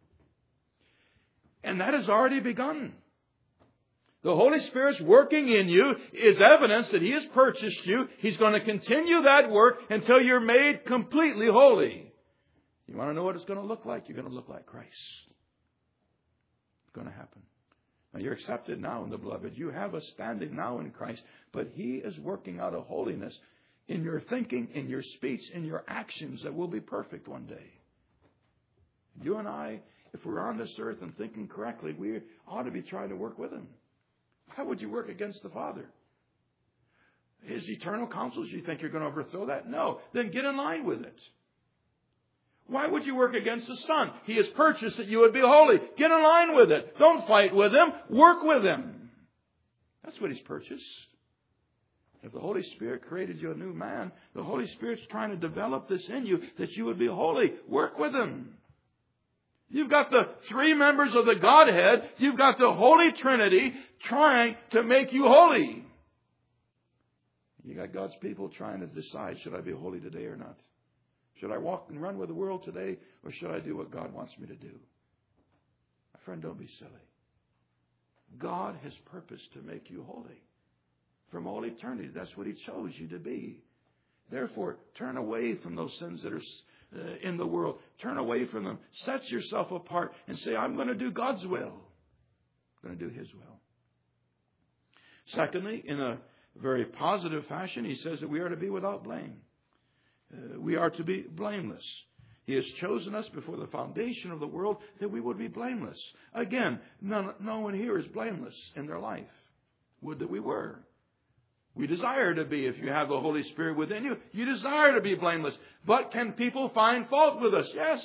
And that has already begun. The Holy Spirit's working in you is evidence that He has purchased you. He's going to continue that work until you're made completely holy. You want to know what it's going to look like? You're going to look like Christ. It's going to happen. Now, you're accepted now in the beloved. You have a standing now in Christ. But He is working out a holiness in your thinking, in your speech, in your actions that will be perfect one day. You and I, if we're on this earth and thinking correctly, we ought to be trying to work with Him. How would you work against the Father? His eternal counsels, you think you're going to overthrow that? No. Then get in line with it. Why would you work against the Son? He has purchased that you would be holy. Get in line with it. Don't fight with Him. Work with Him. That's what He's purchased. If the Holy Spirit created you a new man, the Holy Spirit's trying to develop this in you that you would be holy. Work with Him. You've got the three members of the Godhead. You've got the Holy Trinity trying to make you holy. You got God's people trying to decide, should I be holy today or not? Should I walk and run with the world today, or should I do what God wants me to do? My friend, don't be silly. God has purposed to make you holy. From all eternity, that's what He chose you to be. Therefore, turn away from those sins that are uh, in the world. Turn away from them. Set yourself apart and say, I'm going to do God's will. I'm going to do His will. Secondly, in a very positive fashion, He says that we are to be without blame. Uh, we are to be blameless. He has chosen us before the foundation of the world that we would be blameless. Again, no, no one here is blameless in their life. Would that we were. We desire to be. If you have the Holy Spirit within you, you desire to be blameless. But can people find fault with us? Yes.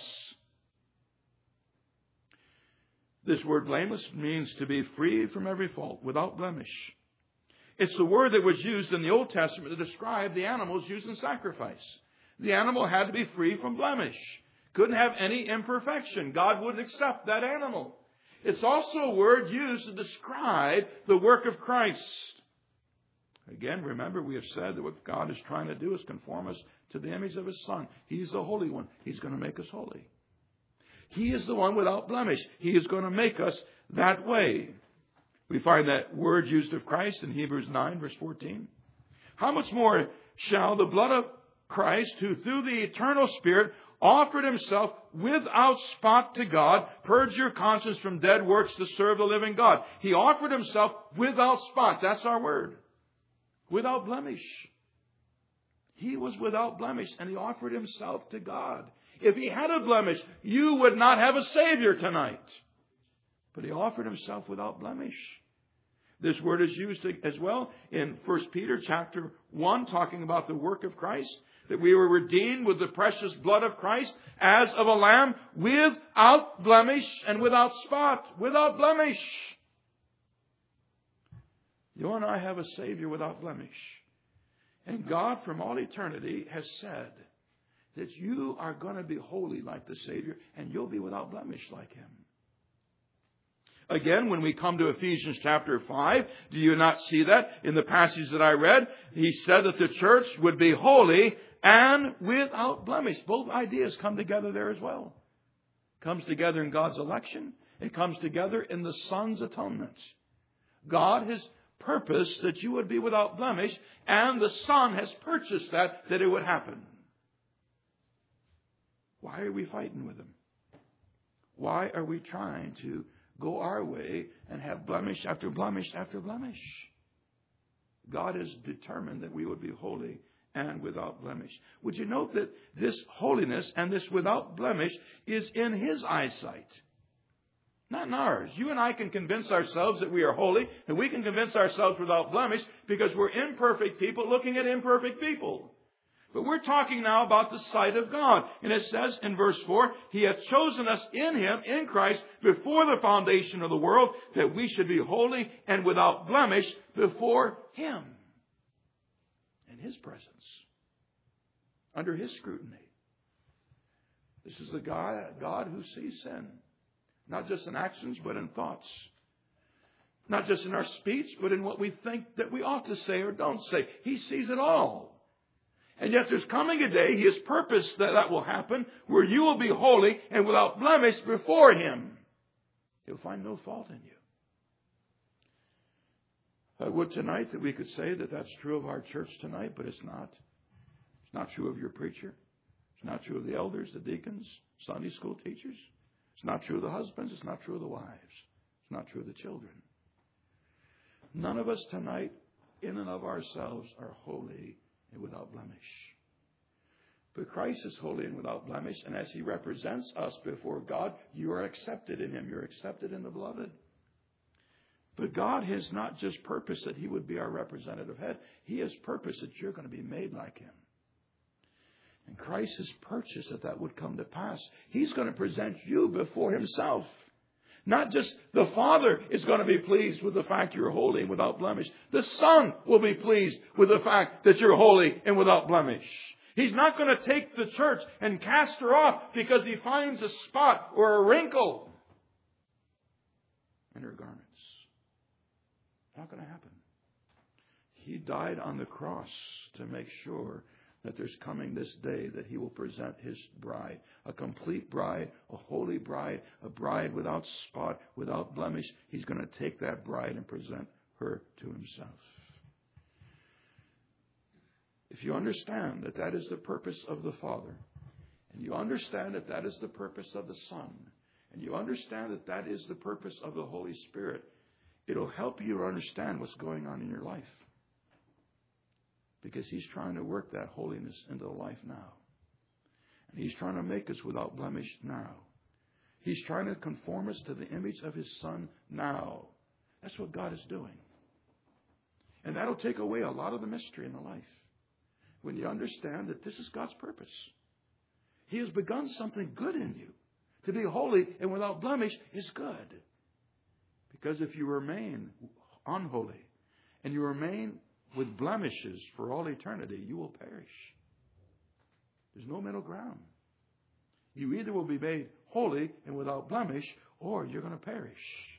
This word blameless means to be free from every fault, without blemish. It's the word that was used in the Old Testament to describe the animals used in sacrifice. The animal had to be free from blemish. Couldn't have any imperfection. God wouldn't accept that animal. It's also a word used to describe the work of Christ. Again, remember, we have said that what God is trying to do is conform us to the image of His Son. He's the Holy One. He's going to make us holy. He is the one without blemish. He is going to make us that way. We find that word used of Christ in Hebrews nine, verse fourteen. How much more shall the blood of Christ, who through the eternal Spirit offered Himself without spot to God, purge your conscience from dead works to serve the living God. He offered Himself without spot. That's our word. Without blemish. He was without blemish, and He offered Himself to God. If He had a blemish, you would not have a Savior tonight. But He offered Himself without blemish. This word is used as well in First Peter chapter one, talking about the work of Christ, that we were redeemed with the precious blood of Christ as of a lamb, without blemish and without spot, without blemish. You and I have a Savior without blemish. And God from all eternity has said that you are going to be holy like the Savior, and you'll be without blemish like Him. Again, when we come to Ephesians chapter five, do you not see that in the passage that I read? He said that the church would be holy and without blemish. Both ideas come together there as well. It comes together in God's election. It comes together in the Son's atonement. God has purposed that you would be without blemish, and the Son has purchased that, that it would happen. Why are we fighting with Him? Why are we trying to go our way and have blemish after blemish after blemish? God has determined that we would be holy and without blemish. Would you note that this holiness and this without blemish is in His eyesight, not in ours? You and I can convince ourselves that we are holy, and we can convince ourselves without blemish because we're imperfect people looking at imperfect people. But we're talking now about the sight of God. And it says in verse four, He hath chosen us in Him, in Christ, before the foundation of the world, that we should be holy and without blemish before Him. In His presence. Under His scrutiny. This is the God, God who sees sin. Not just in actions, but in thoughts. Not just in our speech, but in what we think that we ought to say or don't say. He sees it all. And yet there's coming a day, He has purposed that that will happen, where you will be holy and without blemish before Him. He'll find no fault in you. I would tonight that we could say that that's true of our church tonight, but it's not. It's not true of your preacher. It's not true of the elders, the deacons, Sunday school teachers. It's not true of the husbands. It's not true of the wives. It's not true of the children. None of us tonight, in and of ourselves, are holy and without blemish. But Christ is holy and without blemish, and as He represents us before God, you are accepted in Him. You're accepted in the beloved. But God has not just purposed that He would be our representative head. He has purposed that you're going to be made like Him. And Christ has purchased that that would come to pass. He's going to present you before Himself. Not just the Father is going to be pleased with the fact you're holy and without blemish. The Son will be pleased with the fact that you're holy and without blemish. He's not going to take the church and cast her off because He finds a spot or a wrinkle in her garments. Not going to happen. He died on the cross to make sure that there's coming this day that He will present His bride, a complete bride, a holy bride, a bride without spot, without blemish. He's going to take that bride and present her to Himself. If you understand that that is the purpose of the Father, and you understand that that is the purpose of the Son, and you understand that that is the purpose of the Holy Spirit, it'll help you to understand what's going on in your life. Because He's trying to work that holiness into life now. And He's trying to make us without blemish now. He's trying to conform us to the image of His Son now. That's what God is doing. And that'll take away a lot of the mystery in the life. When you understand that this is God's purpose. He has begun something good in you. To be holy and without blemish is good. Because if you remain unholy and you remain with blemishes for all eternity, you will perish. There's no middle ground. You either will be made holy and without blemish, or you're going to perish.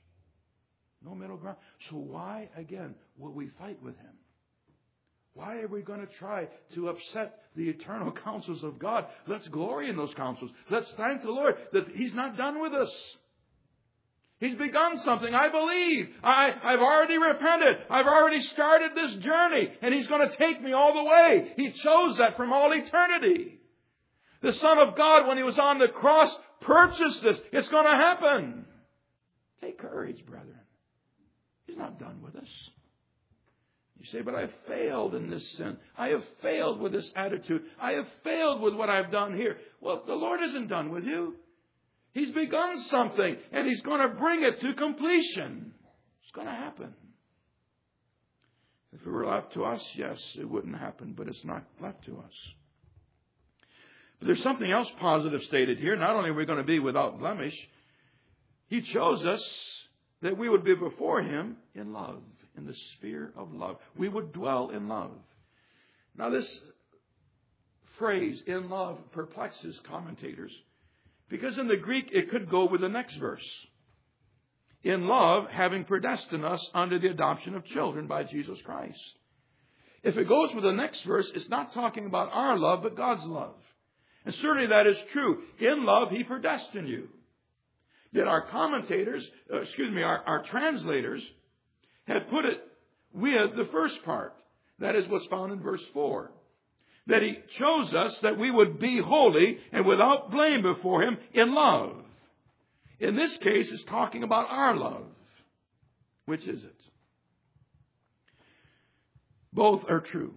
No middle ground. So why, again, will we fight with Him? Why are we going to try to upset the eternal counsels of God? Let's glory in those counsels. Let's thank the Lord that He's not done with us. He's begun something. I believe. I, I've already repented. I've already started this journey. And He's going to take me all the way. He chose that from all eternity. The Son of God, when He was on the cross, purchased this. It's going to happen. Take courage, brethren. He's not done with us. You say, but I have failed in this sin. I have failed with this attitude. I have failed with what I've done here. Well, the Lord isn't done with you. He's begun something, and He's going to bring it to completion. It's going to happen. If it were left to us, yes, it wouldn't happen, but it's not left to us. But there's something else positive stated here. Not only are we going to be without blemish, He chose us that we would be before Him in love, in the sphere of love. We would dwell in love. Now this phrase, in love, perplexes commentators. Because in the Greek, it could go with the next verse. in love, having predestined us unto the adoption of children by Jesus Christ. If it goes with the next verse, it's not talking about our love, but God's love. And certainly that is true. In love, He predestined you. Yet our commentators, uh, excuse me, our, our translators had put it with the first part. That is what's found in verse four. That He chose us that we would be holy and without blame before Him in love. In this case, it's talking about our love. Which is it? Both are true.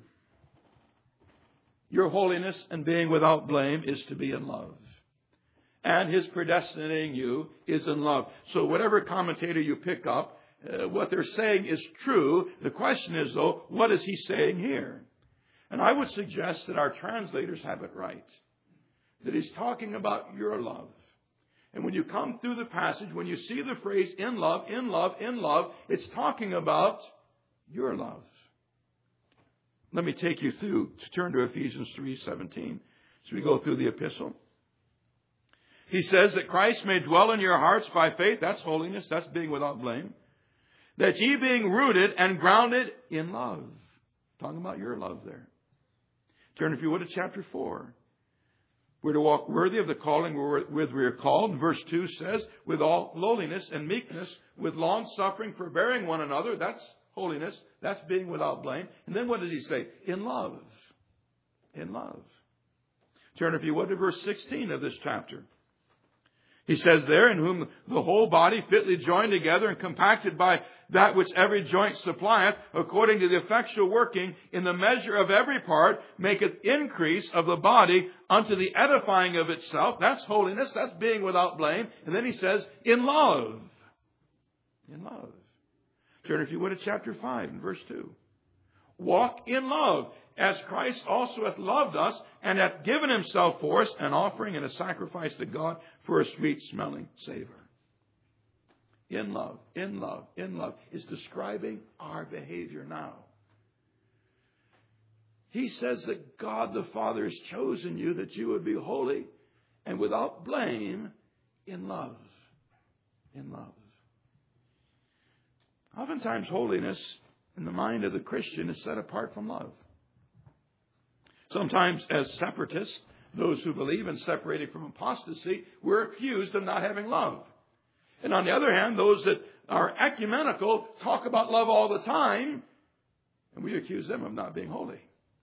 Your holiness and being without blame is to be in love. And His predestinating you is in love. So whatever commentator you pick up, uh, what they're saying is true. The question is, though, what is He saying here? And I would suggest that our translators have it right. That He's talking about your love. And when you come through the passage, when you see the phrase in love, in love, in love, it's talking about your love. Let me take you through, to turn to Ephesians three seventeen. So we go through the epistle. He says that Christ may dwell in your hearts by faith. That's holiness. That's being without blame. That ye being rooted and grounded in love. Talking about your love there. Turn, if you would, to chapter four. We're to walk worthy of the calling wherewith we are called. Verse two says, with all lowliness and meekness, with long suffering, forbearing one another. That's holiness. That's being without blame. And then what does he say? In love. In love. Turn, if you would, to verse sixteen of this chapter. He says there, in whom the whole body fitly joined together and compacted by that which every joint supplieth, according to the effectual working in the measure of every part, maketh increase of the body unto the edifying of itself. That's holiness. That's being without blame. And then he says, in love. In love. Turn, if you would, to chapter five and verse two. Walk in love, as Christ also hath loved us, and hath given Himself for us, an offering and a sacrifice to God for a sweet-smelling savor. In love, in love, in love is describing our behavior now. He says that God the Father has chosen you that you would be holy and without blame in love. In love. Oftentimes holiness in the mind of the Christian is set apart from love. Sometimes as separatists, those who believe in separating from apostasy, we're accused of not having love. And on the other hand, those that are ecumenical talk about love all the time, and we accuse them of not being holy.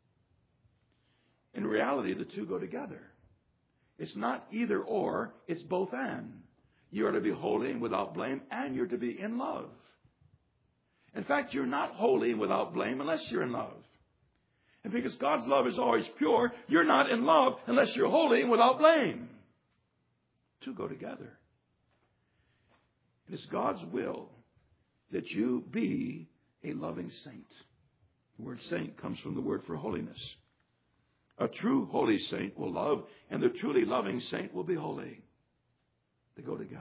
In reality, the two go together. It's not either or, it's both and. You are to be holy and without blame, and you're to be in love. In fact, you're not holy and without blame unless you're in love. And because God's love is always pure, you're not in love unless you're holy and without blame. Two go together. It is God's will that you be a loving saint. The word saint comes from the word for holiness. A true holy saint will love, and the truly loving saint will be holy. They go together.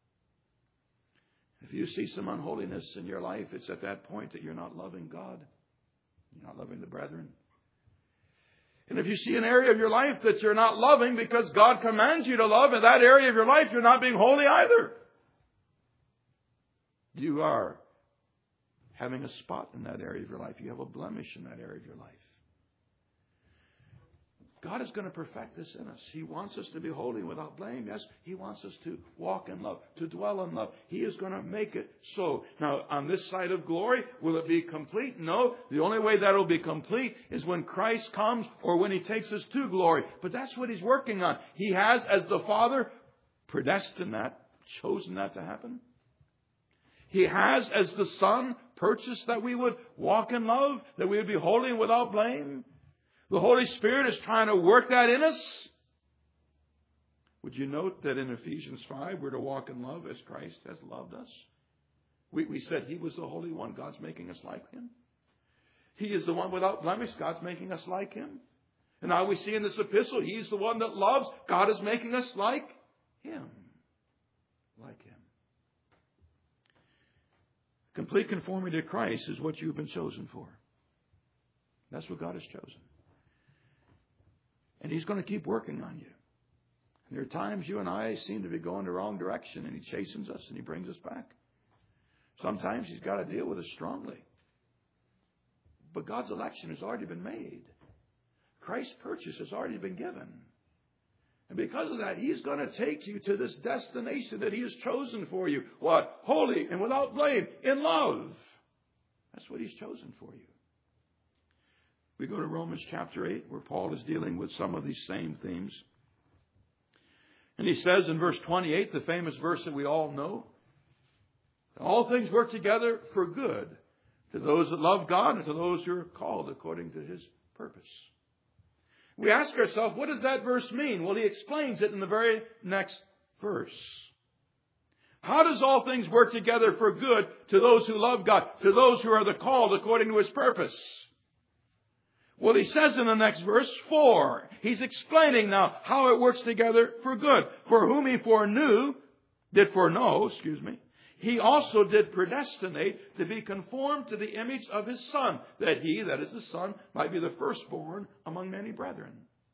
If you see some unholiness in your life, it's at that point that you're not loving God. You're not loving the brethren. And if you see an area of your life that you're not loving because God commands you to love, in that area of your life you're not being holy either. You are having a spot in that area of your life. You have a blemish in that area of your life. God is going to perfect this in us. He wants us to be holy without blame. Yes, He wants us to walk in love, to dwell in love. He is going to make it so. Now, on this side of glory, will it be complete? No. The only way that will be complete is when Christ comes or when He takes us to glory. But that's what He's working on. He has, as the Father, predestined that, chosen that to happen. He has, as the Son, purchased that we would walk in love, that we would be holy and without blame. The Holy Spirit is trying to work that in us. Would you note that in Ephesians five, we're to walk in love as Christ has loved us? We, we said He was the Holy One. God's making us like Him. He is the one without blemish. God's making us like Him. And now we see in this epistle, He's the one that loves. God is making us like Him. Like Him. Complete conformity to Christ is what you've been chosen for. That's what God has chosen. And He's going to keep working on you. And there are times you and I seem to be going the wrong direction, and He chastens us and He brings us back. Sometimes He's got to deal with us strongly. But God's election has already been made. Christ's purchase has already been given. And because of that, He's going to take you to this destination that He has chosen for you. What? Holy and without blame, in love. That's what He's chosen for you. We go to Romans chapter eight, where Paul is dealing with some of these same themes. And he says in verse twenty-eight, the famous verse that we all know, all things work together for good to those that love God and to those who are called according to His purpose. We ask ourselves, what does that verse mean? Well, he explains it in the very next verse. How does all things work together for good to those who love God, to those who are the called according to His purpose? Well, he says in the next verse, for. He's explaining now how it works together for good. For whom He foreknew, did foreknow, excuse me, He also did predestinate to be conformed to the image of His Son, that He, that is the Son, might be the firstborn among many brethren.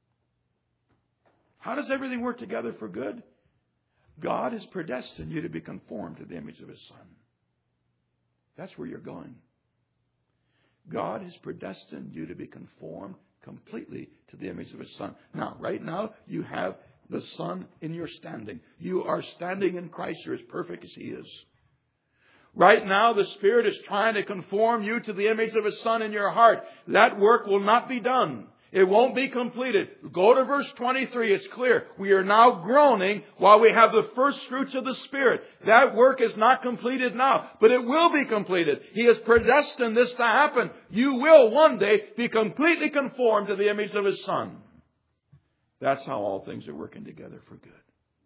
How does everything work together for good? God has predestined you to be conformed to the image of His Son. That's where you're going. God has predestined you to be conformed completely to the image of His Son. Now, right now, you have the Son in your standing. You are standing in Christ. You're as perfect as He is. Right now, the Spirit is trying to conform you to the image of His Son in your heart. That work will not be done. It won't be completed. Go to verse twenty-three. It's clear. We are now groaning while we have the first fruits of the Spirit. That work is not completed now, but it will be completed. He has predestined this to happen. You will one day be completely conformed to the image of His Son. That's how all things are working together for good.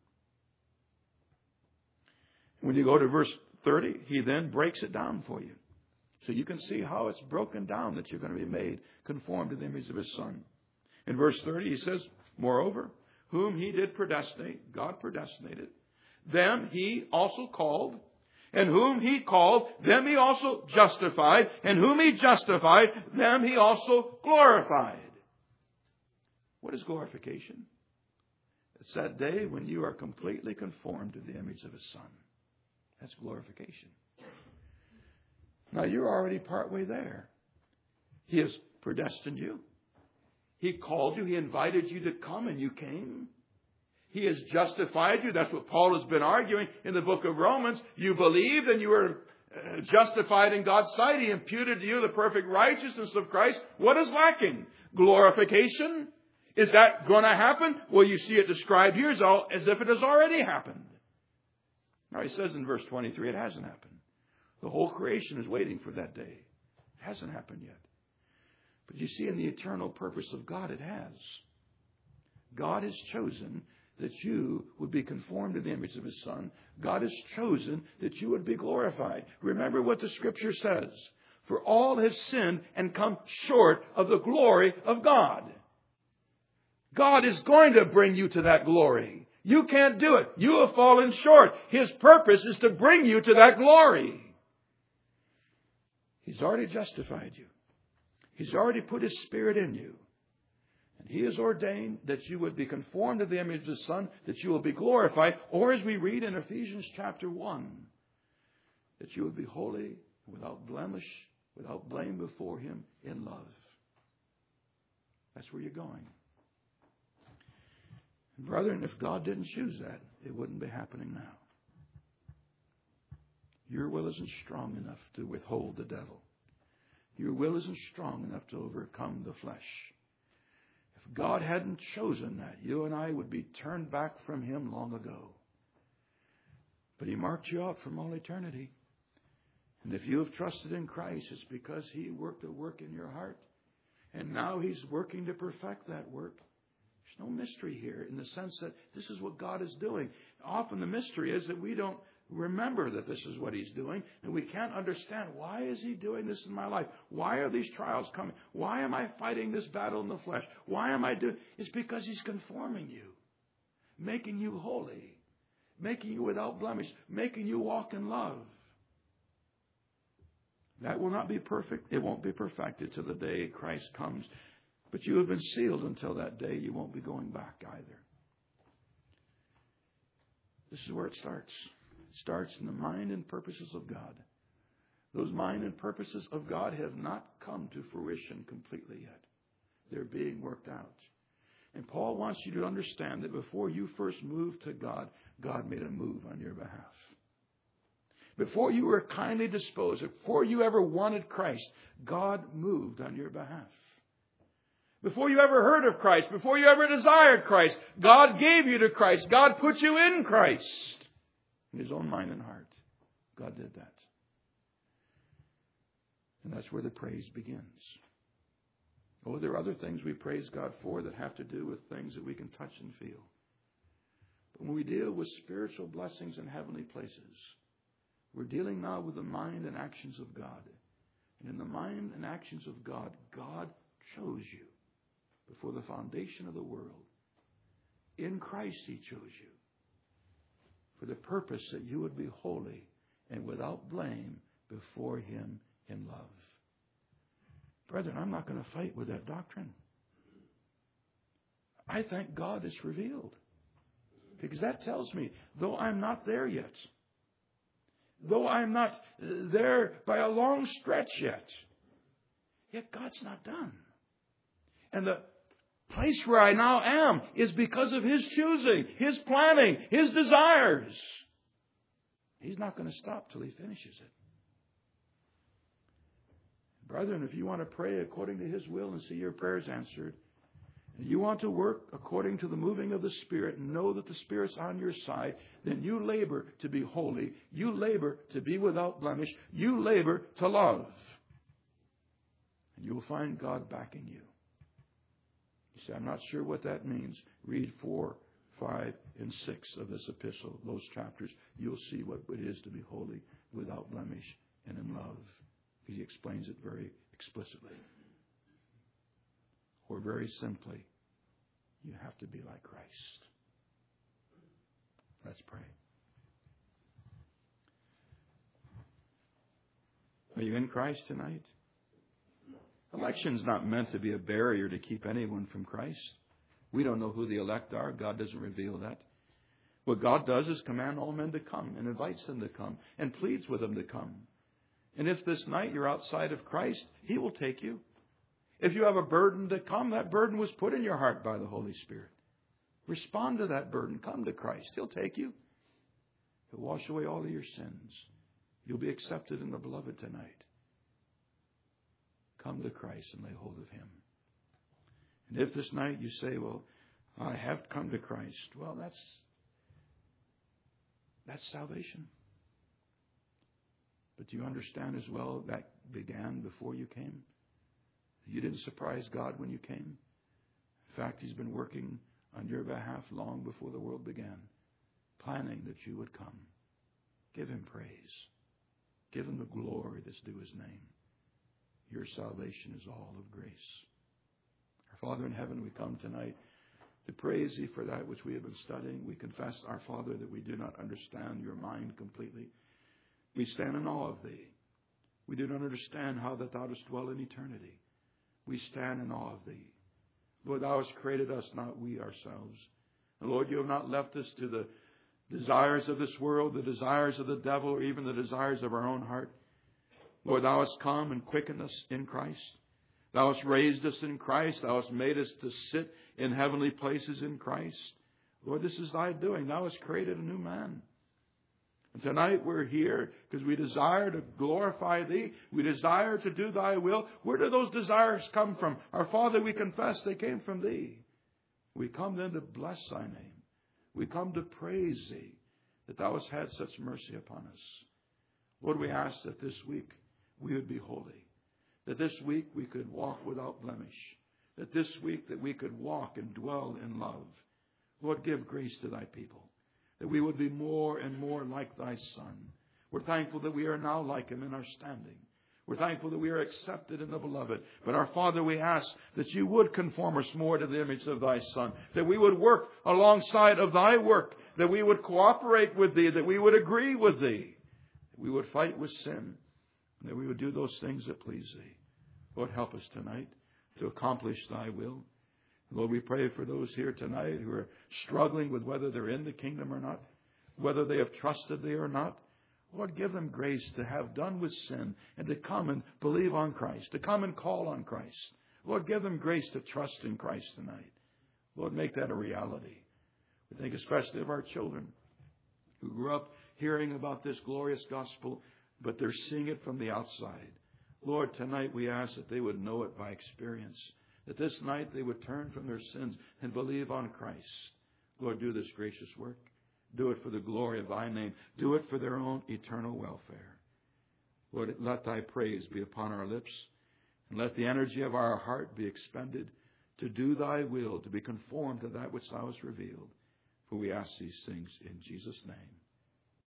When you go to verse thirty, he then breaks it down for you. So you can see how it's broken down that you're going to be made conformed to the image of His Son. In verse thirty, he says, moreover, whom He did predestinate, God predestinated, them He also called, and whom He called, them He also justified, and whom He justified, them He also glorified. What is glorification? It's that day when you are completely conformed to the image of His Son. That's glorification. Now, you're already partway there. He has predestined you. He called you. He invited you to come, and you came. He has justified you. That's what Paul has been arguing in the book of Romans. You believed, and you were justified in God's sight. He imputed to you the perfect righteousness of Christ. What is lacking? Glorification. Is that going to happen? Well, you see it described here as, all, as if it has already happened. Now, he says in verse twenty-three, it hasn't happened. The whole creation is waiting for that day. It hasn't happened yet. But you see, in the eternal purpose of God, it has. God has chosen that you would be conformed to the image of His Son. God has chosen that you would be glorified. Remember what the Scripture says. For all have sinned and come short of the glory of God. God is going to bring you to that glory. You can't do it. You have fallen short. His purpose is to bring you to that glory. He's already justified you. He's already put His Spirit in you. And He has ordained that you would be conformed to the image of His Son, that you will be glorified, or as we read in Ephesians chapter one, that you would be holy, without blemish, without blame before Him in love. That's where you're going. Brethren, if God didn't choose that, it wouldn't be happening now. Your will isn't strong enough to withhold the devil. Your will isn't strong enough to overcome the flesh. If God hadn't chosen that, you and I would be turned back from Him long ago. But He marked you out from all eternity. And if you have trusted in Christ, it's because He worked a work in your heart. And now He's working to perfect that work. There's no mystery here in the sense that this is what God is doing. Often the mystery is that we don't remember that this is what He's doing, and we can't understand, why is He doing this in my life? Why are these trials coming? Why am I fighting this battle in the flesh? Why am I doing? It's because He's conforming you, making you holy, making you without blemish, making you walk in love. That will not be perfect. It won't be perfected till the day Christ comes. But you have been sealed until that day. You won't be going back either. This is where it starts. It starts in the mind and purposes of God. Those mind and purposes of God have not come to fruition completely yet. They're being worked out. And Paul wants you to understand that before you first moved to God, God made a move on your behalf. Before you were kindly disposed, before you ever wanted Christ, God moved on your behalf. Before you ever heard of Christ, before you ever desired Christ, God gave you to Christ. God put you in Christ. In His own mind and heart. God did that. And that's where the praise begins. Oh, there are other things we praise God for that have to do with things that we can touch and feel. But when we deal with spiritual blessings in heavenly places, we're dealing now with the mind and actions of God. And in the mind and actions of God, God chose you before the foundation of the world. In Christ He chose you for the purpose that you would be holy and without blame before Him in love. Brethren, I'm not going to fight with that doctrine. I thank God it's revealed. Because that tells me, though I'm not there yet, though I'm not there by a long stretch yet, yet God's not done. And the place where I now am is because of His choosing, His planning, His desires. He's not going to stop till He finishes it. Brethren, if you want to pray according to His will and see your prayers answered, and you want to work according to the moving of the Spirit and know that the Spirit's on your side, then you labor to be holy. You labor to be without blemish. You labor to love. And you will find God backing you. You say, I'm not sure what that means. Read four, five, and six of this epistle, those chapters. You'll see what it is to be holy, without blemish, and in love. He explains it very explicitly. Or very simply, you have to be like Christ. Let's pray. Are you in Christ tonight? Election's not meant to be a barrier to keep anyone from Christ. We don't know who the elect are. God doesn't reveal that. What God does is command all men to come and invites them to come and pleads with them to come. And if this night you're outside of Christ, He will take you. If you have a burden to come, that burden was put in your heart by the Holy Spirit. Respond to that burden. Come to Christ. He'll take you. He'll wash away all of your sins. You'll be accepted in the Beloved tonight. Come to Christ and lay hold of Him. And if this night you say, well, I have come to Christ, well, that's that's salvation. But do you understand as well that began before you came? You didn't surprise God when you came. In fact, He's been working on your behalf long before the world began, planning that you would come. Give Him praise. Give Him the glory that's due His name. Your salvation is all of grace. Our Father in heaven, we come tonight to praise Thee for that which we have been studying. We confess, our Father, that we do not understand Your mind completely. We stand in awe of Thee. We do not understand how that Thou dost dwell in eternity. We stand in awe of Thee. Lord, Thou hast created us, not we ourselves. And Lord, You have not left us to the desires of this world, the desires of the devil, or even the desires of our own heart. Lord, Thou hast come and quickened us in Christ. Thou hast raised us in Christ. Thou hast made us to sit in heavenly places in Christ. Lord, this is Thy doing. Thou hast created a new man. And tonight we're here because we desire to glorify Thee. We desire to do Thy will. Where do those desires come from? Our Father, we confess they came from Thee. We come then to bless Thy name. We come to praise Thee that Thou hast had such mercy upon us. Lord, we ask that this week we would be holy. That this week we could walk without blemish. That this week that we could walk and dwell in love. Lord, give grace to Thy people. That we would be more and more like Thy Son. We're thankful that we are now like Him in our standing. We're thankful that we are accepted in the Beloved. But our Father, we ask that You would conform us more to the image of Thy Son. That we would work alongside of Thy work. That we would cooperate with Thee. That we would agree with Thee. That we would fight with sin. That we would do those things that please Thee. Lord, help us tonight to accomplish Thy will. Lord, we pray for those here tonight who are struggling with whether they're in the kingdom or not, whether they have trusted Thee or not. Lord, give them grace to have done with sin and to come and believe on Christ, to come and call on Christ. Lord, give them grace to trust in Christ tonight. Lord, make that a reality. We think especially of our children who grew up hearing about this glorious gospel, but they're seeing it from the outside. Lord, tonight we ask that they would know it by experience, that this night they would turn from their sins and believe on Christ. Lord, do this gracious work. Do it for the glory of thy name. Do it for their own eternal welfare. Lord, let thy praise be upon our lips, and let the energy of our heart be expended to do thy will, to be conformed to that which thou hast revealed. For we ask these things in Jesus' name.